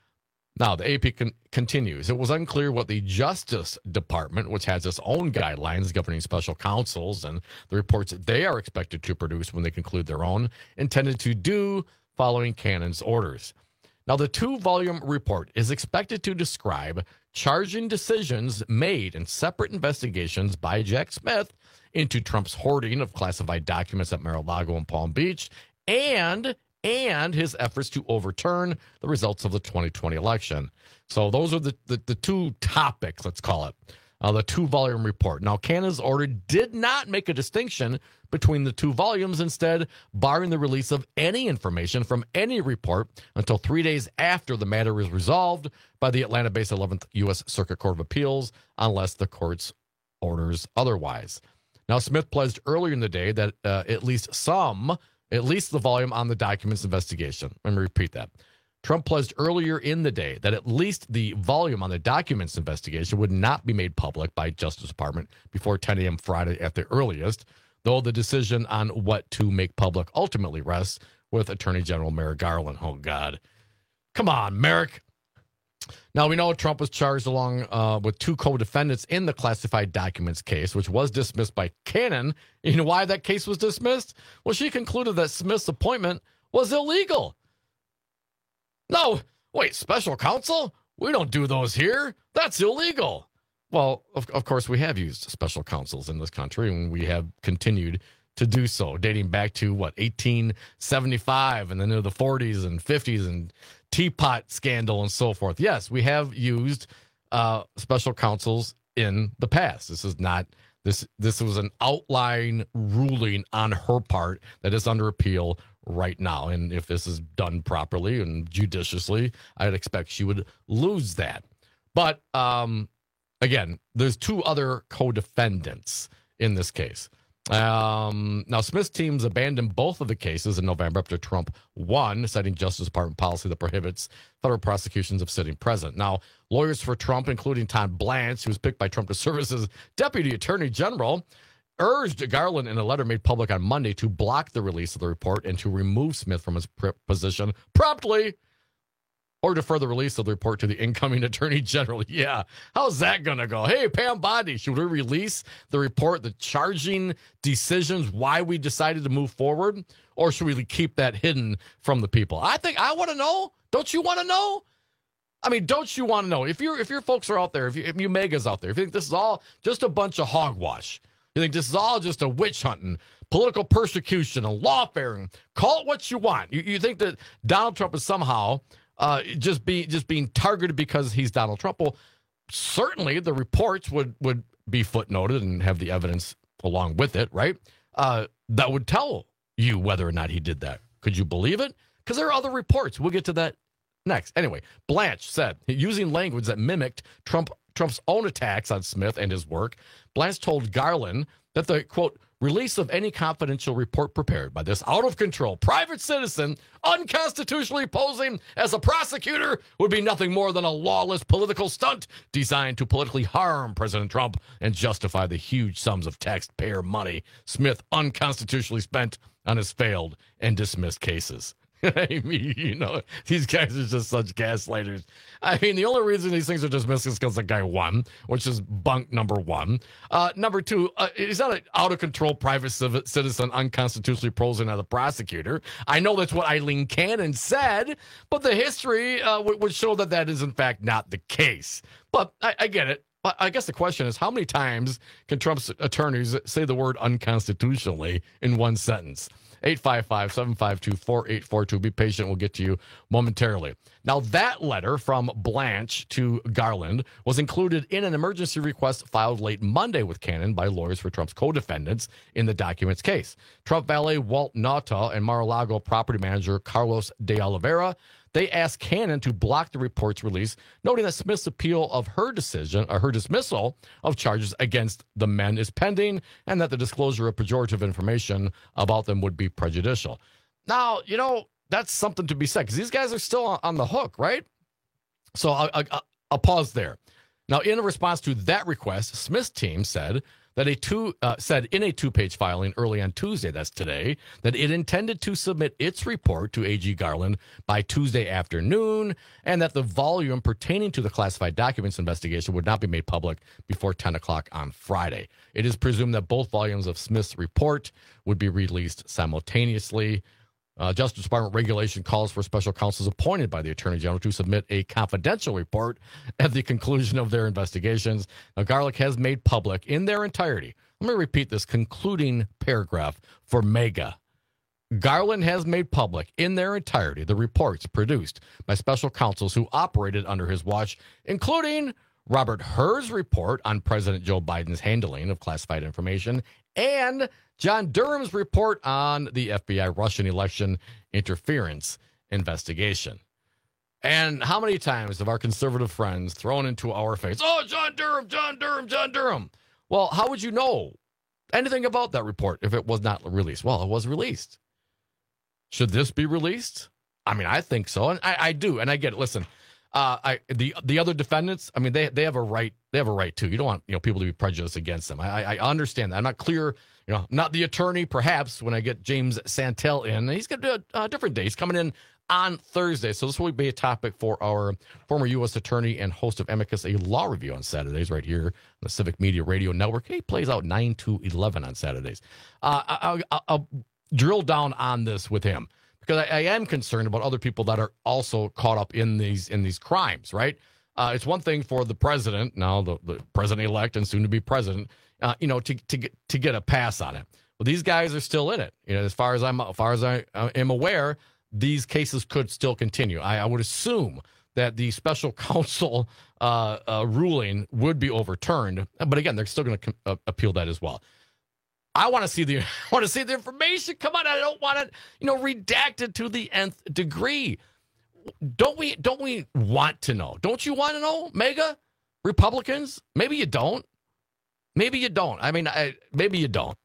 Now, the A P con- continues. It was unclear what the Justice Department, which has its own guidelines governing special counsels and the reports that they are expected to produce when they conclude their own, intended to do following Cannon's orders. Now, the two-volume report is expected to describe charging decisions made in separate investigations by Jack Smith into Trump's hoarding of classified documents at Mar-a-Lago and Palm Beach and and his efforts to overturn the results of the twenty twenty election. So those are the, the, the two topics, let's call it, uh, the two-volume report. Now, Cannon's order did not make a distinction between the two volumes, instead barring the release of any information from any report until three days after the matter is resolved by the Atlanta-based eleventh U S Circuit Court of Appeals, unless the court's orders otherwise. Now, Smith pledged earlier in the day that uh, at least some At least the volume on the documents investigation. Let me repeat that. Trump pledged earlier in the day that at least the volume on the documents investigation would not be made public by Justice Department before ten a.m. Friday at the earliest, though the decision on what to make public ultimately rests with Attorney General Merrick Garland. Oh, God. Come on, Merrick. Now, we know Trump was charged along uh, with two co-defendants in the classified documents case, which was dismissed by Cannon. You know why that case was dismissed? Well, she concluded that Smith's appointment was illegal. No, wait, special counsel? We don't do those here. That's illegal. Well, of, of course, we have used special counsels in this country, and we have continued to do so, dating back to, what, eighteen seventy-five, and then into the forties and fifties, and teapot scandal and so forth. Yes, we have used uh, special counsels in the past. This is not, this This was an outline ruling on her part that is under appeal right now. And if this is done properly and judiciously, I'd expect she would lose that. But um, again, there's two other co-defendants in this case. Um, now, Smith's teams abandoned both of the cases in November after Trump won, citing Justice Department policy that prohibits federal prosecutions of sitting president. Now, lawyers for Trump, including Todd Blanche, who was picked by Trump to serve as his deputy attorney general, urged Garland in a letter made public on Monday to block the release of the report and to remove Smith from his position promptly, or defer the release of the report to the incoming attorney general. Yeah, how's that going to go? Hey, Pam Bondi, should we release the report, the charging decisions, why we decided to move forward? Or should we keep that hidden from the people? I think I want to know. Don't you want to know? I mean, don't you want to know? If you're, if your folks are out there, if you, if you megas out there, if you think this is all just a bunch of hogwash, you think this is all just a witch hunting, political persecution, a lawfare, and call it what you want. You, you think that Donald Trump is somehow Uh, just be just being targeted because he's Donald Trump. Well, certainly the reports would, would be footnoted and have the evidence along with it, right? Uh, that would tell you whether or not he did that. Could you believe it? Because there are other reports. We'll get to that next. Anyway, Blanche said, using language that mimicked Trump Trump's own attacks on Smith and his work, Blanche told Garland that the, quote, Release of any confidential report prepared by this out-of-control private citizen unconstitutionally posing as a prosecutor would be nothing more than a lawless political stunt designed to politically harm President Trump and justify the huge sums of taxpayer money Smith unconstitutionally spent on his failed and dismissed cases. I mean, you know, these guys are just such gaslighters. I mean, the only reason these things are dismissed is because the guy won, which is bunk number one. Uh, number two, uh, he's not an out-of-control private civ- citizen unconstitutionally posing as a prosecutor. I know that's what Eileen Cannon said, but the history uh, w- would show that that is, in fact, not the case. But I, I get it. I guess the question is, how many times can Trump's attorneys say the word unconstitutionally in one sentence? eight five five, seven five two, four eight four two. Be patient. We'll get to you momentarily. Now, that letter from Blanche to Garland was included in an emergency request filed late Monday with Cannon by lawyers for Trump's co-defendants in the documents case. Trump valet Walt Nauta and Mar-a-Lago property manager Carlos de Oliveira, they asked Cannon to block the report's release, noting that Smith's appeal of her decision, or her dismissal of charges against the men is pending, and that the disclosure of pejorative information about them would be prejudicial. Now, you know, that's something to be said, because these guys are still on the hook, right? So I'll, I'll, I'll pause there. Now, in response to that request, Smith's team said that a two uh, said in a two-page filing early on Tuesday, that's today, that it intended to submit its report to A G Garland by Tuesday afternoon, and that the volume pertaining to the classified documents investigation would not be made public before ten o'clock on Friday. It is presumed that both volumes of Smith's report would be released simultaneously. Uh, Justice Department regulation calls for special counsels appointed by the Attorney General to submit a confidential report at the conclusion of their investigations. Now, Garlick has made public in their entirety. Let me repeat this concluding paragraph for MEGA. Garland has made public in their entirety the reports produced by special counsels who operated under his watch, including Robert Hur's report on President Joe Biden's handling of classified information and John Durham's report on the F B I Russian election interference investigation. And how many times have our conservative friends thrown into our face, oh, John Durham, John Durham, John Durham. Well, how would you know anything about that report if it was not released? Well, it was released. Should this be released? I mean, I think so. And I, I do. And I get it. Listen, uh, I the the other defendants, I mean, they they have a right. They have a right, too. You don't want you know people to be prejudiced against them. I, I understand that. I'm not clear. You know, not the attorney, perhaps, when I get James Santel in. He's going to do a, a different day. He's coming in on Thursday. So this will be a topic for our former U S attorney and host of Amicus, a law review on Saturdays right here on the Civic Media Radio Network. He plays out nine to eleven on Saturdays. Uh, I, I'll, I'll drill down on this with him because I, I am concerned about other people that are also caught up in these in these crimes, right? Uh, it's one thing for the president, now the, the president-elect and soon-to-be president, Uh, you know, to to get to get a pass on it. Well, these guys are still in it. You know, as far as I'm, as far as I uh, am aware, these cases could still continue. I, I would assume that the special counsel uh, uh, ruling would be overturned, but again, they're still going to uh, appeal that as well. I want to see the I want to see the information. Come on, I don't want it, you know, redacted to the nth degree. Don't we? Don't we want to know? Don't you want to know, Mega Republicans? Maybe you don't. Maybe you don't. I mean, I, maybe you don't.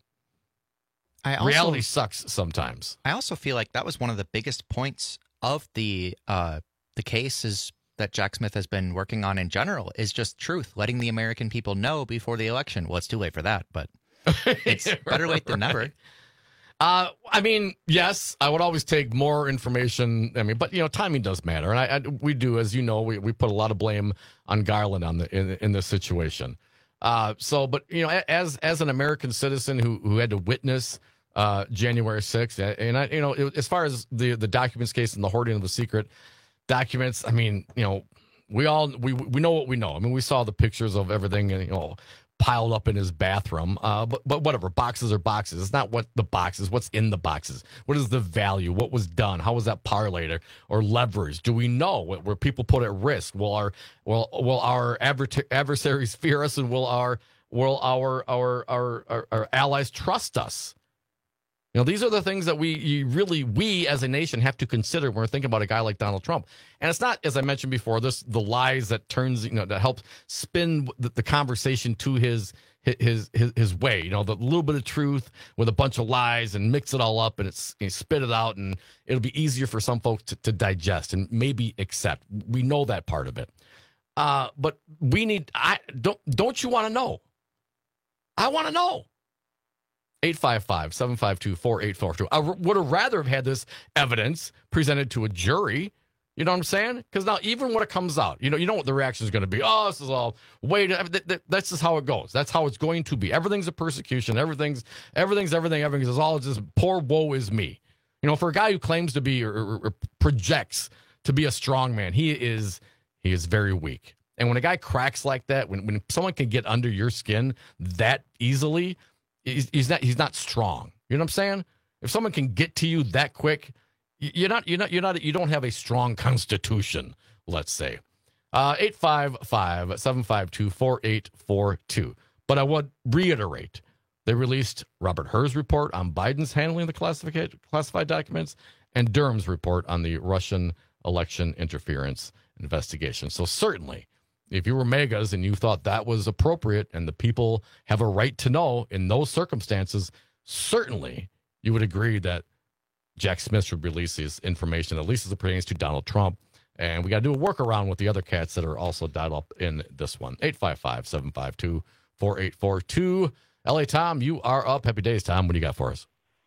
I also, Reality sucks sometimes. I also feel like that was one of the biggest points of the uh, the cases that Jack Smith has been working on in general is just truth, letting the American people know before the election. Well, it's too late for that, but it's better late than Right. never. Uh, I mean, yes, I would always take more information. I mean, but you know, timing does matter, and I, I we do, as you know, we, we put a lot of blame on Garland on the in, in this situation. Uh, so, but you know, as as an American citizen who who had to witness uh, January sixth, and I, you know, it, as far as the the documents case and the hoarding of the secret documents, I mean, you know, we all we we know what we know. I mean, we saw the pictures of everything, you know, piled up in his bathroom. Uh, but but whatever, boxes are boxes. It's not what the boxes, what's in the boxes. What is the value? What was done? How was that parlayed or, or leveraged? Do we know what, where people put at risk? Will our will will our adver- adversaries fear us, and will our will our our our our, our allies trust us? You know, these are the things that we you really, we as a nation have to consider when we're thinking about a guy like Donald Trump. And it's not, as I mentioned before, this the lies that turns, you know, that help spin the, the conversation to his his his his way, you know, the little bit of truth with a bunch of lies and mix it all up and it's you spit it out, and it'll be easier for some folks to, to digest and maybe accept. We know that part of it. Uh, but we need, I don't, don't you want to know? I want to know. eight five five, seven five two, four eight four two. I would have rather have had this evidence presented to a jury. You know what I'm saying? Because now even when it comes out, you know, you know what the reaction is going to be. Oh, this is all, wait, that's just how it goes. That's how it's going to be. Everything's a persecution. Everything's, everything's, everything, everything is all just poor woe is me. You know, for a guy who claims to be or, or, or projects to be a strong man, he is, he is very weak. And when a guy cracks like that, when, when someone can get under your skin that easily, he's, he's not, he's not strong. You know what I'm saying? If someone can get to you that quick, You're not, you're not, you're not, you don't have a strong constitution, let's say. Uh, eight five five, seven five two, four eight four two. But I would reiterate, they released Robert Hur's report on Biden's handling of the classified, classified documents and Durham's report on the Russian election interference investigation. So certainly, if you were megas and you thought that was appropriate and the people have a right to know in those circumstances, certainly you would agree that Jack Smith should release his information, at least as it pertains to Donald Trump. And we got to do a workaround with the other cats that are also dialed up in this one. eight five five, seven five two, four eight four two. L A Tom, you are up. Happy days, Tom. What do you got for us?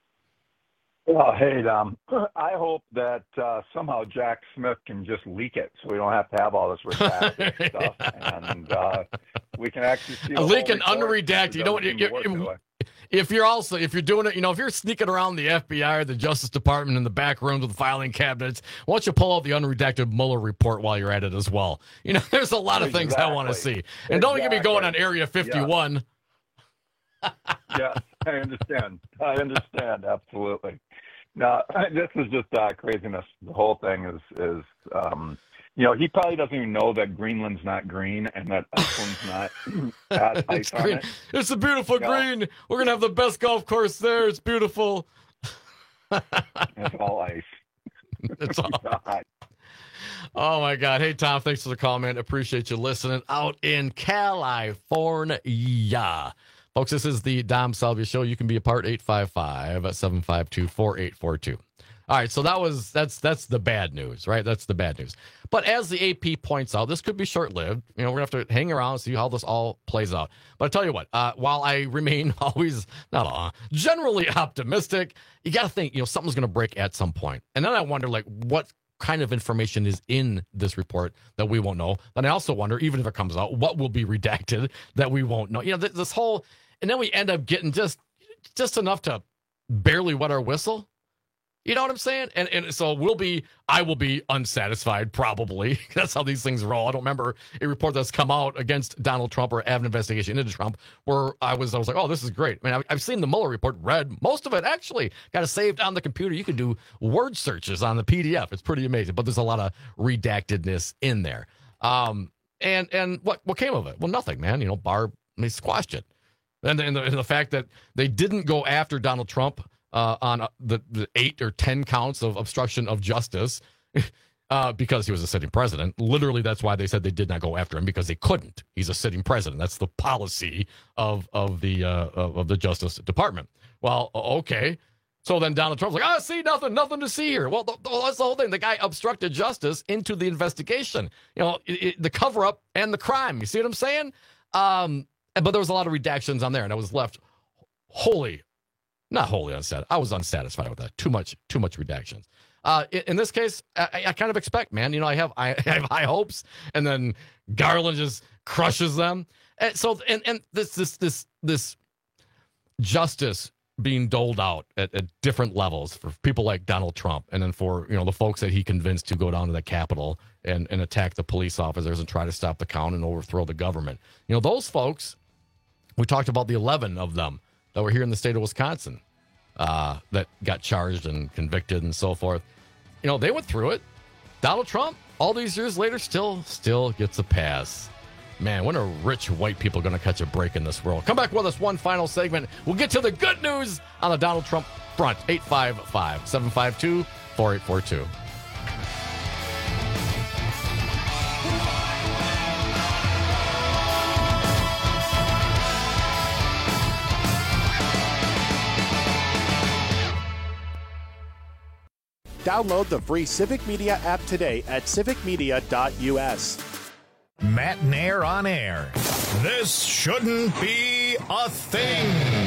Well, hey, Tom. I hope that uh, somehow Jack Smith can just leak it so we don't have to have all this redacted stuff. And uh, we can actually see a leak and unredacted. You know what? You're, If you're also, if you're doing it, you know, if you're sneaking around the F B I or the Justice Department in the back rooms with filing cabinets, why don't you pull out the unredacted Mueller report while you're at it as well? You know, there's a lot of exactly. things I want to see. And exactly. don't get me going on Area fifty-one. Yeah. yeah, I understand. I understand. Absolutely. Now, this is just uh, craziness. The whole thing is, is um, you know, he probably doesn't even know that Greenland's not green and that Iceland's not has ice it's on green. it. It's a beautiful you green. Know? We're going to have the best golf course there. It's beautiful. It's all ice. It's all God. Oh, my God. Hey, Tom, thanks for the call, man. Appreciate you listening out in California. Folks, this is the Dom Salvia Show. You can be a part, eight five five, seven five two, four eight four two. All right, so that was that's that's the bad news, right? That's the bad news. But as the A P points out, this could be short-lived. You know, we're gonna have to hang around and see how this all plays out. But I tell you what, uh, while I remain always not uh, generally optimistic, you got to think, you know, something's gonna break at some point. And then I wonder, like, what kind of information is in this report that we won't know? Then I also wonder, even if it comes out, what will be redacted that we won't know? You know, th- this whole, and then we end up getting just just enough to barely wet our whistle. You know what I'm saying? And and so we'll be, I will be unsatisfied, probably. That's how these things roll. I don't remember a report that's come out against Donald Trump or have an investigation into Trump where I was I was like, oh, this is great. I mean, I've, I've seen the Mueller report, read most of it, actually. Got it saved on the computer. You can do word searches on the P D F. It's pretty amazing. But there's a lot of redactedness in there. Um, and and what, what came of it? Well, nothing, man. You know, Barr, they squashed it. And, and, the, and the fact that they didn't go after Donald Trump Uh, on uh, the, the eight or ten counts of obstruction of justice uh, because he was a sitting president. Literally, that's why they said they did not go after him, because they couldn't. He's a sitting president. That's the policy of of the uh, of, of the Justice Department. Well, okay. So then Donald Trump's like, oh, see, nothing, nothing to see here. Well, the, the, that's the whole thing. The guy obstructed justice into the investigation. You know, it, it, the cover-up and the crime. You see what I'm saying? Um, but there was a lot of redactions on there, and I was left wholly Not wholly unsatisfied. I was unsatisfied with that. Too much, too much redactions. Uh, in, in this case, I, I kind of expect, man. You know, I have, I, I have high hopes, and then Garland just crushes them. And so, and and this this this this justice being doled out at, at different levels for people like Donald Trump, and then for, you know, the folks that he convinced to go down to the Capitol and and attack the police officers and try to stop the count and overthrow the government. You know, those folks. We talked about the eleven of them that were here in the state of Wisconsin uh, that got charged and convicted and so forth. You know, they went through it. Donald Trump, all these years later, still still gets a pass. Man, when are rich white people going to catch a break in this world? Come back with us, one final segment. We'll get to the good news on the Donald Trump front. eight five five, seven five two, four eight four two. Download the free Civic Media app today at civic media dot u s. Matt Nair on air. This shouldn't be a thing.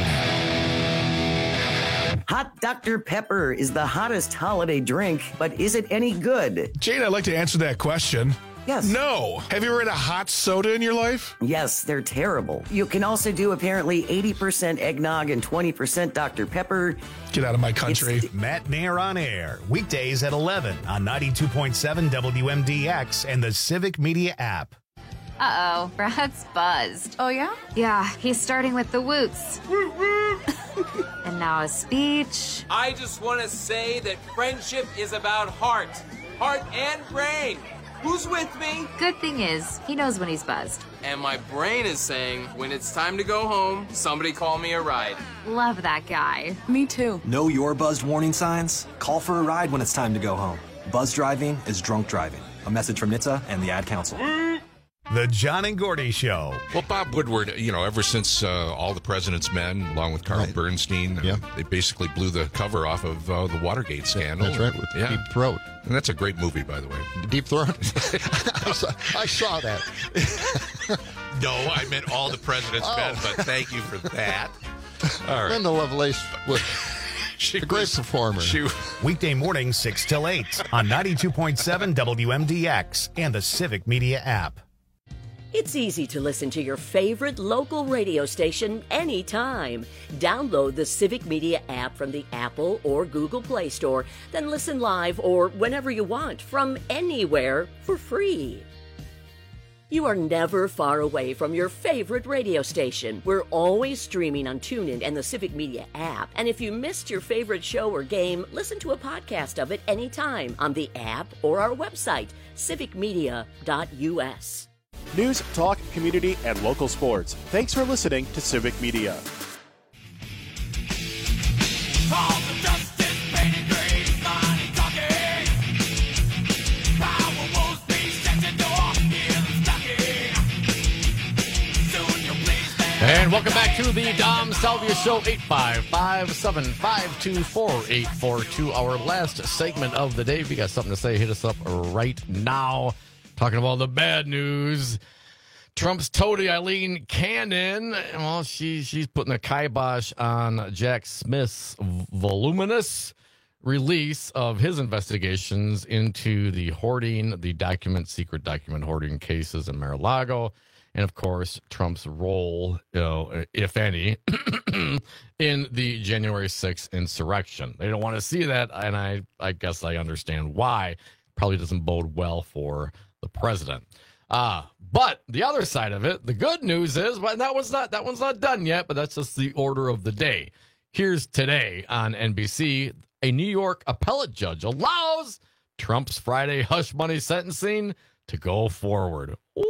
Hot Doctor Pepper is the hottest holiday drink, but is it any good? Jane, I'd like to answer that question. Yes. No. Have you ever had a hot soda in your life? Yes, they're terrible. You can also do apparently eighty percent eggnog and twenty percent Doctor Pepper. Get out of my country. It's Matt Nair on air. Weekdays at eleven on ninety-two point seven W M D X and the Civic Media app. Uh-oh, Brad's buzzed. Oh, yeah? Yeah, he's starting with the woots. And now a speech. I just want to say that friendship is about heart. Heart and brain. Who's with me? Good thing is, he knows when he's buzzed. And my brain is saying, when it's time to go home, somebody call me a ride. Love that guy. Me too. Know your buzzed warning signs? Call for a ride when it's time to go home. Buzz driving is drunk driving. A message from N H T S A and the Ad Council. The John and Gordy Show. Well, Bob Woodward, you know, ever since uh, All the President's Men, along with Carl right. Bernstein, yeah. uh, they basically blew the cover off of uh, the Watergate scandal. That's right, with yeah. Deep Throat. And that's a great movie, by the way. Deep Throat? I, saw, I saw that. No, I meant All the President's oh. Men, but thank you for that. All right. Linda Lovelace was she a great was, performer. She, Weekday mornings, six till eight on ninety-two point seven W M D X and the Civic Media app. It's easy to listen to your favorite local radio station anytime. Download the Civic Media app from the Apple or Google Play Store, then listen live or whenever you want from anywhere for free. You are never far away from your favorite radio station. We're always streaming on TuneIn and the Civic Media app. And if you missed your favorite show or game, listen to a podcast of it anytime on the app or our website, civic media dot u s. News, talk, community, and local sports. Thanks for listening to Civic Media. And welcome back to the Dom Salvia Show, eight five five, seven five two, four eight four two. Our last segment of the day. If you got something to say, hit us up right now. Talking about the bad news. Trump's toady Eileen Cannon, well, she, she's putting a kibosh on Jack Smith's voluminous release of his investigations into the hoarding, the document, secret document hoarding cases in Mar-a-Lago. And, of course, Trump's role, you know, if any, in the January sixth insurrection. They don't want to see that, and I, I guess I understand why. Probably doesn't bode well for the president. Uh, but the other side of it, the good news is, well, that one's not that one's not done yet, but that's just the order of the day. Here's today on N B C, a New York appellate judge allows Trump's Friday hush money sentencing to go forward. What?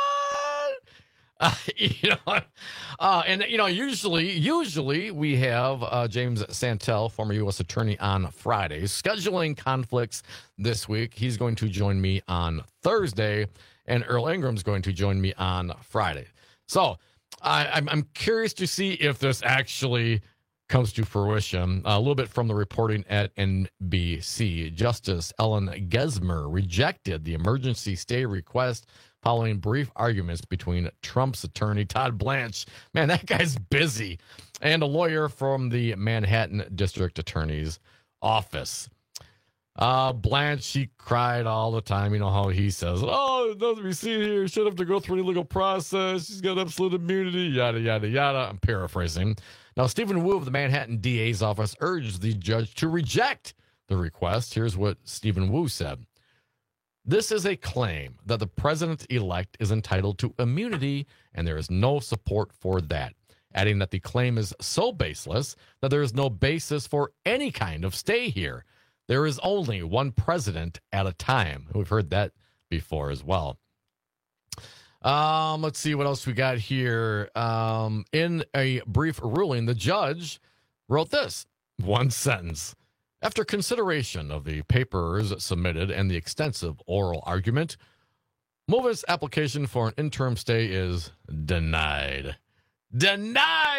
Uh, you know, uh, and you know, usually, usually we have uh, James Santel, former U S attorney, on Fridays. Scheduling conflicts this week. He's going to join me on Thursday, and Earl Ingram's going to join me on Friday. So I, I'm, I'm curious to see if this actually comes to fruition. Uh, a little bit from the reporting at N B C. Justice Ellen Gesmer rejected the emergency stay request following brief arguments between Trump's attorney, Todd Blanche, man, that guy's busy, and a lawyer from the Manhattan District Attorney's Office. Uh, Blanche, she cried all the time. You know how he says, oh, it doesn't be seen here. Shouldn't have to go through any legal process. She's got absolute immunity, yada, yada, yada. I'm paraphrasing. Now, Stephen Wu of the Manhattan D A's office urged the judge to reject the request. Here's what Stephen Wu said. This is a claim that the president-elect is entitled to immunity, and there is no support for that, adding that the claim is so baseless that there is no basis for any kind of stay here. There is only one president at a time. We've heard that before as well. Um, let's see what else we got here. Um, in a brief ruling, the judge wrote this, one sentence. After consideration of the papers submitted and the extensive oral argument, Mova's application for an interim stay is denied. Denied!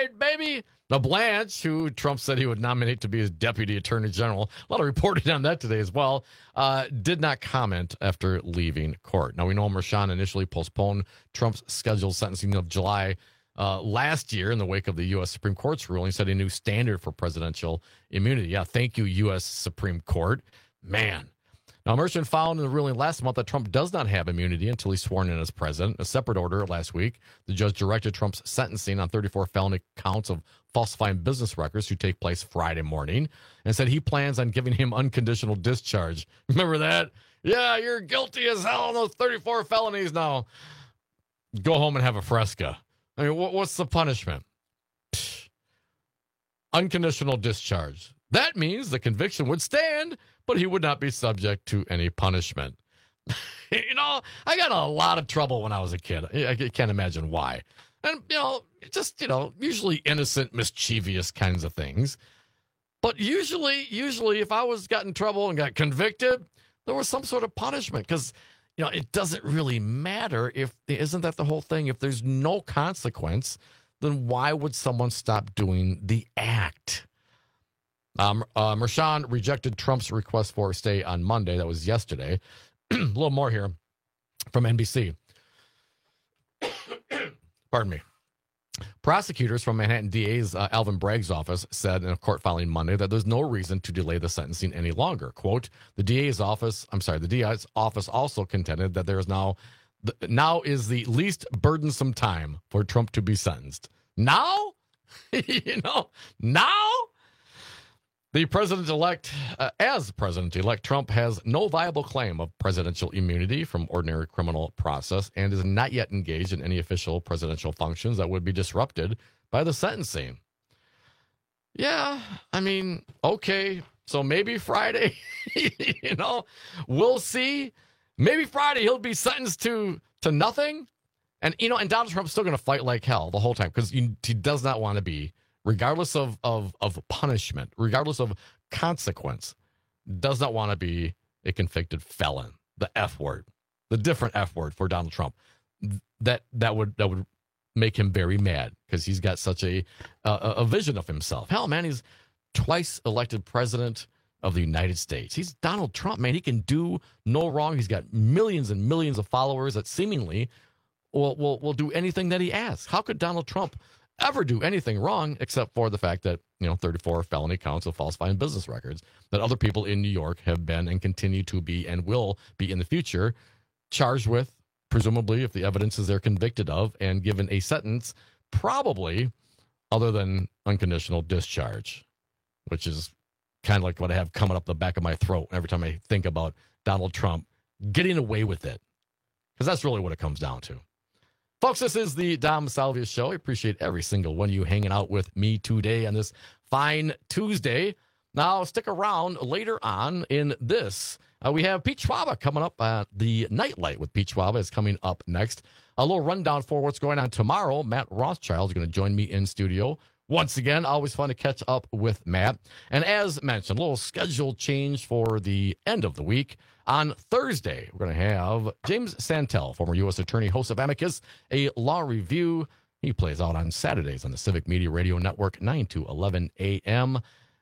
ride, baby. Now, Blanche, who Trump said he would nominate to be his deputy attorney general, a lot of reporting on that today as well, uh, did not comment after leaving court. Now, we know Merchan initially postponed Trump's scheduled sentencing of July uh, last year in the wake of the U S Supreme Court's ruling, set a new standard for presidential immunity. Yeah, thank you, U S Supreme Court. Man. Now, Merchan found in the ruling last month that Trump does not have immunity until he's sworn in as president. A separate order last week, the judge directed Trump's sentencing on thirty-four felony counts of falsifying business records to take place Friday morning and said he plans on giving him unconditional discharge. Remember that? Yeah, you're guilty as hell on those thirty-four felonies now. Go home and have a Fresca. I mean, what's the punishment? Psh. Unconditional discharge. That means the conviction would stand, but he would not be subject to any punishment. You know, I got a lot of trouble when I was a kid. I can't imagine why. And, you know, just, you know, usually innocent, mischievous kinds of things. But usually, usually if I was got in trouble and got convicted, there was some sort of punishment because, you know, it doesn't really matter if, isn't that the whole thing? If there's no consequence, then why would someone stop doing the act? Um, uh, Merchan rejected Trump's request for a stay on Monday. That was yesterday. A little more here from N B C. Pardon me. Prosecutors from Manhattan D A's uh, Alvin Bragg's office said in a court filing Monday that there's no reason to delay the sentencing any longer. Quote, the D A's office, I'm sorry, the D A's office also contended that there is now, now is the least burdensome time for Trump to be sentenced. Now? You know, now? The president-elect, uh, as president-elect, Trump has no viable claim of presidential immunity from ordinary criminal process and is not yet engaged in any official presidential functions that would be disrupted by the sentencing. Yeah, I mean, okay, so maybe Friday, you know, we'll see. Maybe Friday he'll be sentenced to to nothing. And, you know, and Donald Trump's still going to fight like hell the whole time because he does not want to be, regardless of, of, of punishment, regardless of consequence, does not want to be a convicted felon. The F word, the different F word for Donald Trump. That that would that would make him very mad because he's got such a, a a vision of himself. Hell, man, he's twice elected president of the United States. He's Donald Trump, man. He can do no wrong. He's got millions and millions of followers that seemingly will will, will do anything that he asks. How could Donald Trump ever do anything wrong except for the fact that, you know, thirty-four felony counts of falsifying business records that other people in New York have been and continue to be and will be in the future charged with, presumably, if the evidence is they're convicted of, and given a sentence probably other than unconditional discharge, which is kind of like what I have coming up the back of my throat every time I think about Donald Trump getting away with it, because that's really what it comes down to. Folks, this is the Dom Salvia Show. I appreciate every single one of you hanging out with me today on this fine Tuesday. Now, stick around later on in this. Uh, we have Pete Schwaba coming up. Uh, the Nightlight with Pete Schwaba is coming up next. A little rundown for what's going on tomorrow. Matt Rothschild is going to join me in studio. Once again, always fun to catch up with Matt. And as mentioned, a little schedule change for the end of the week. On Thursday, we're going to have James Santel, former U S attorney, host of Amicus, a law review. He plays out on Saturdays on the Civic Media Radio Network, nine to eleven a.m.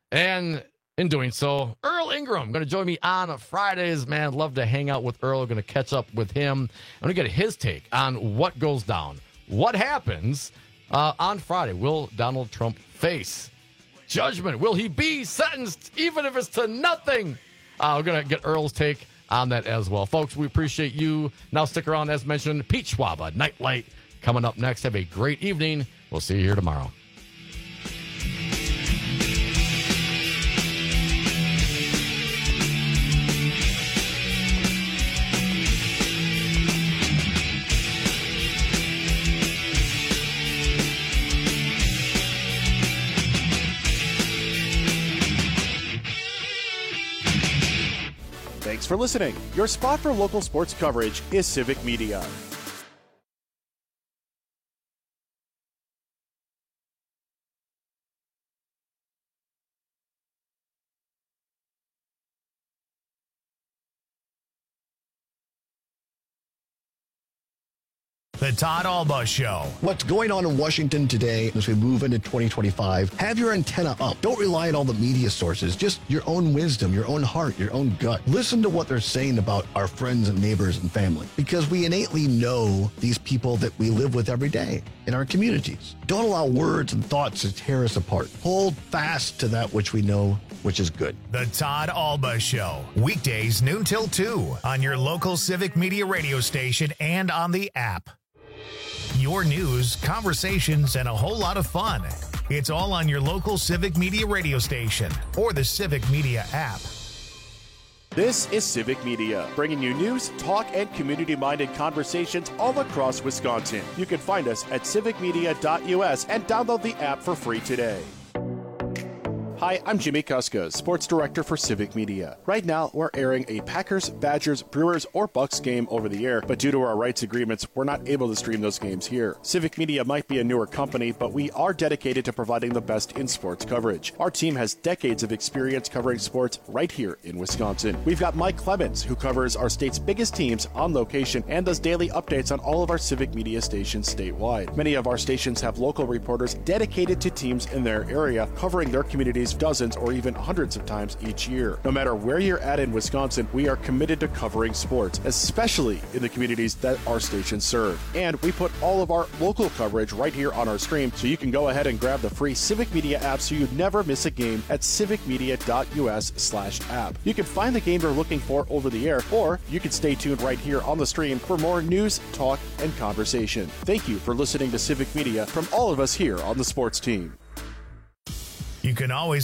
And in doing so, Earl Ingram going to join me on Fridays. Man, love to hang out with Earl. Going to catch up with him. I'm going to get his take on what goes down. What happens uh, on Friday? Will Donald Trump face judgment? Will he be sentenced, even if it's to nothing? Uh, we're going to get Earl's take on that as well. Folks, we appreciate you. Now stick around, as mentioned, Pete Schwaba, Nightlight, coming up next. Have a great evening. We'll see you here tomorrow. Thanks for listening. Your spot for local sports coverage is Civic Media. The Todd Alba Show. What's going on in Washington today as we move into twenty twenty-five? Have your antenna up. Don't rely on all the media sources. Just your own wisdom, your own heart, your own gut. Listen to what they're saying about our friends and neighbors and family, because we innately know these people that we live with every day in our communities. Don't allow words and thoughts to tear us apart. Hold fast to that which we know, which is good. The Todd Alba Show. Weekdays noon till two on your local Civic Media radio station and on the app. Your news, conversations, and a whole lot of fun. It's all on your local Civic Media radio station or the Civic Media app. This is Civic Media, bringing you news, talk, and community-minded conversations all across Wisconsin. You can find us at civic media dot U S and download the app for free today. Hi, I'm Jimmy Kuska, Sports Director for Civic Media. Right now, we're airing a Packers, Badgers, Brewers, or Bucks game over the air, but due to our rights agreements, we're not able to stream those games here. Civic Media might be a newer company, but we are dedicated to providing the best in sports coverage. Our team has decades of experience covering sports right here in Wisconsin. We've got Mike Clemens, who covers our state's biggest teams on location and does daily updates on all of our Civic Media stations statewide. Many of our stations have local reporters dedicated to teams in their area, covering their communities dozens or even hundreds of times each year. No matter where you're at in Wisconsin, we are committed to covering sports, especially in the communities that our stations serve. And we put all of our local coverage right here on our stream, so you can go ahead and grab the free Civic Media app so you never miss a game at civic media dot U S slash app. You can find the game you're looking for over the air, or you can stay tuned right here on the stream for more news, talk, and conversation. Thank you for listening to Civic Media from all of us here on the sports team. You can always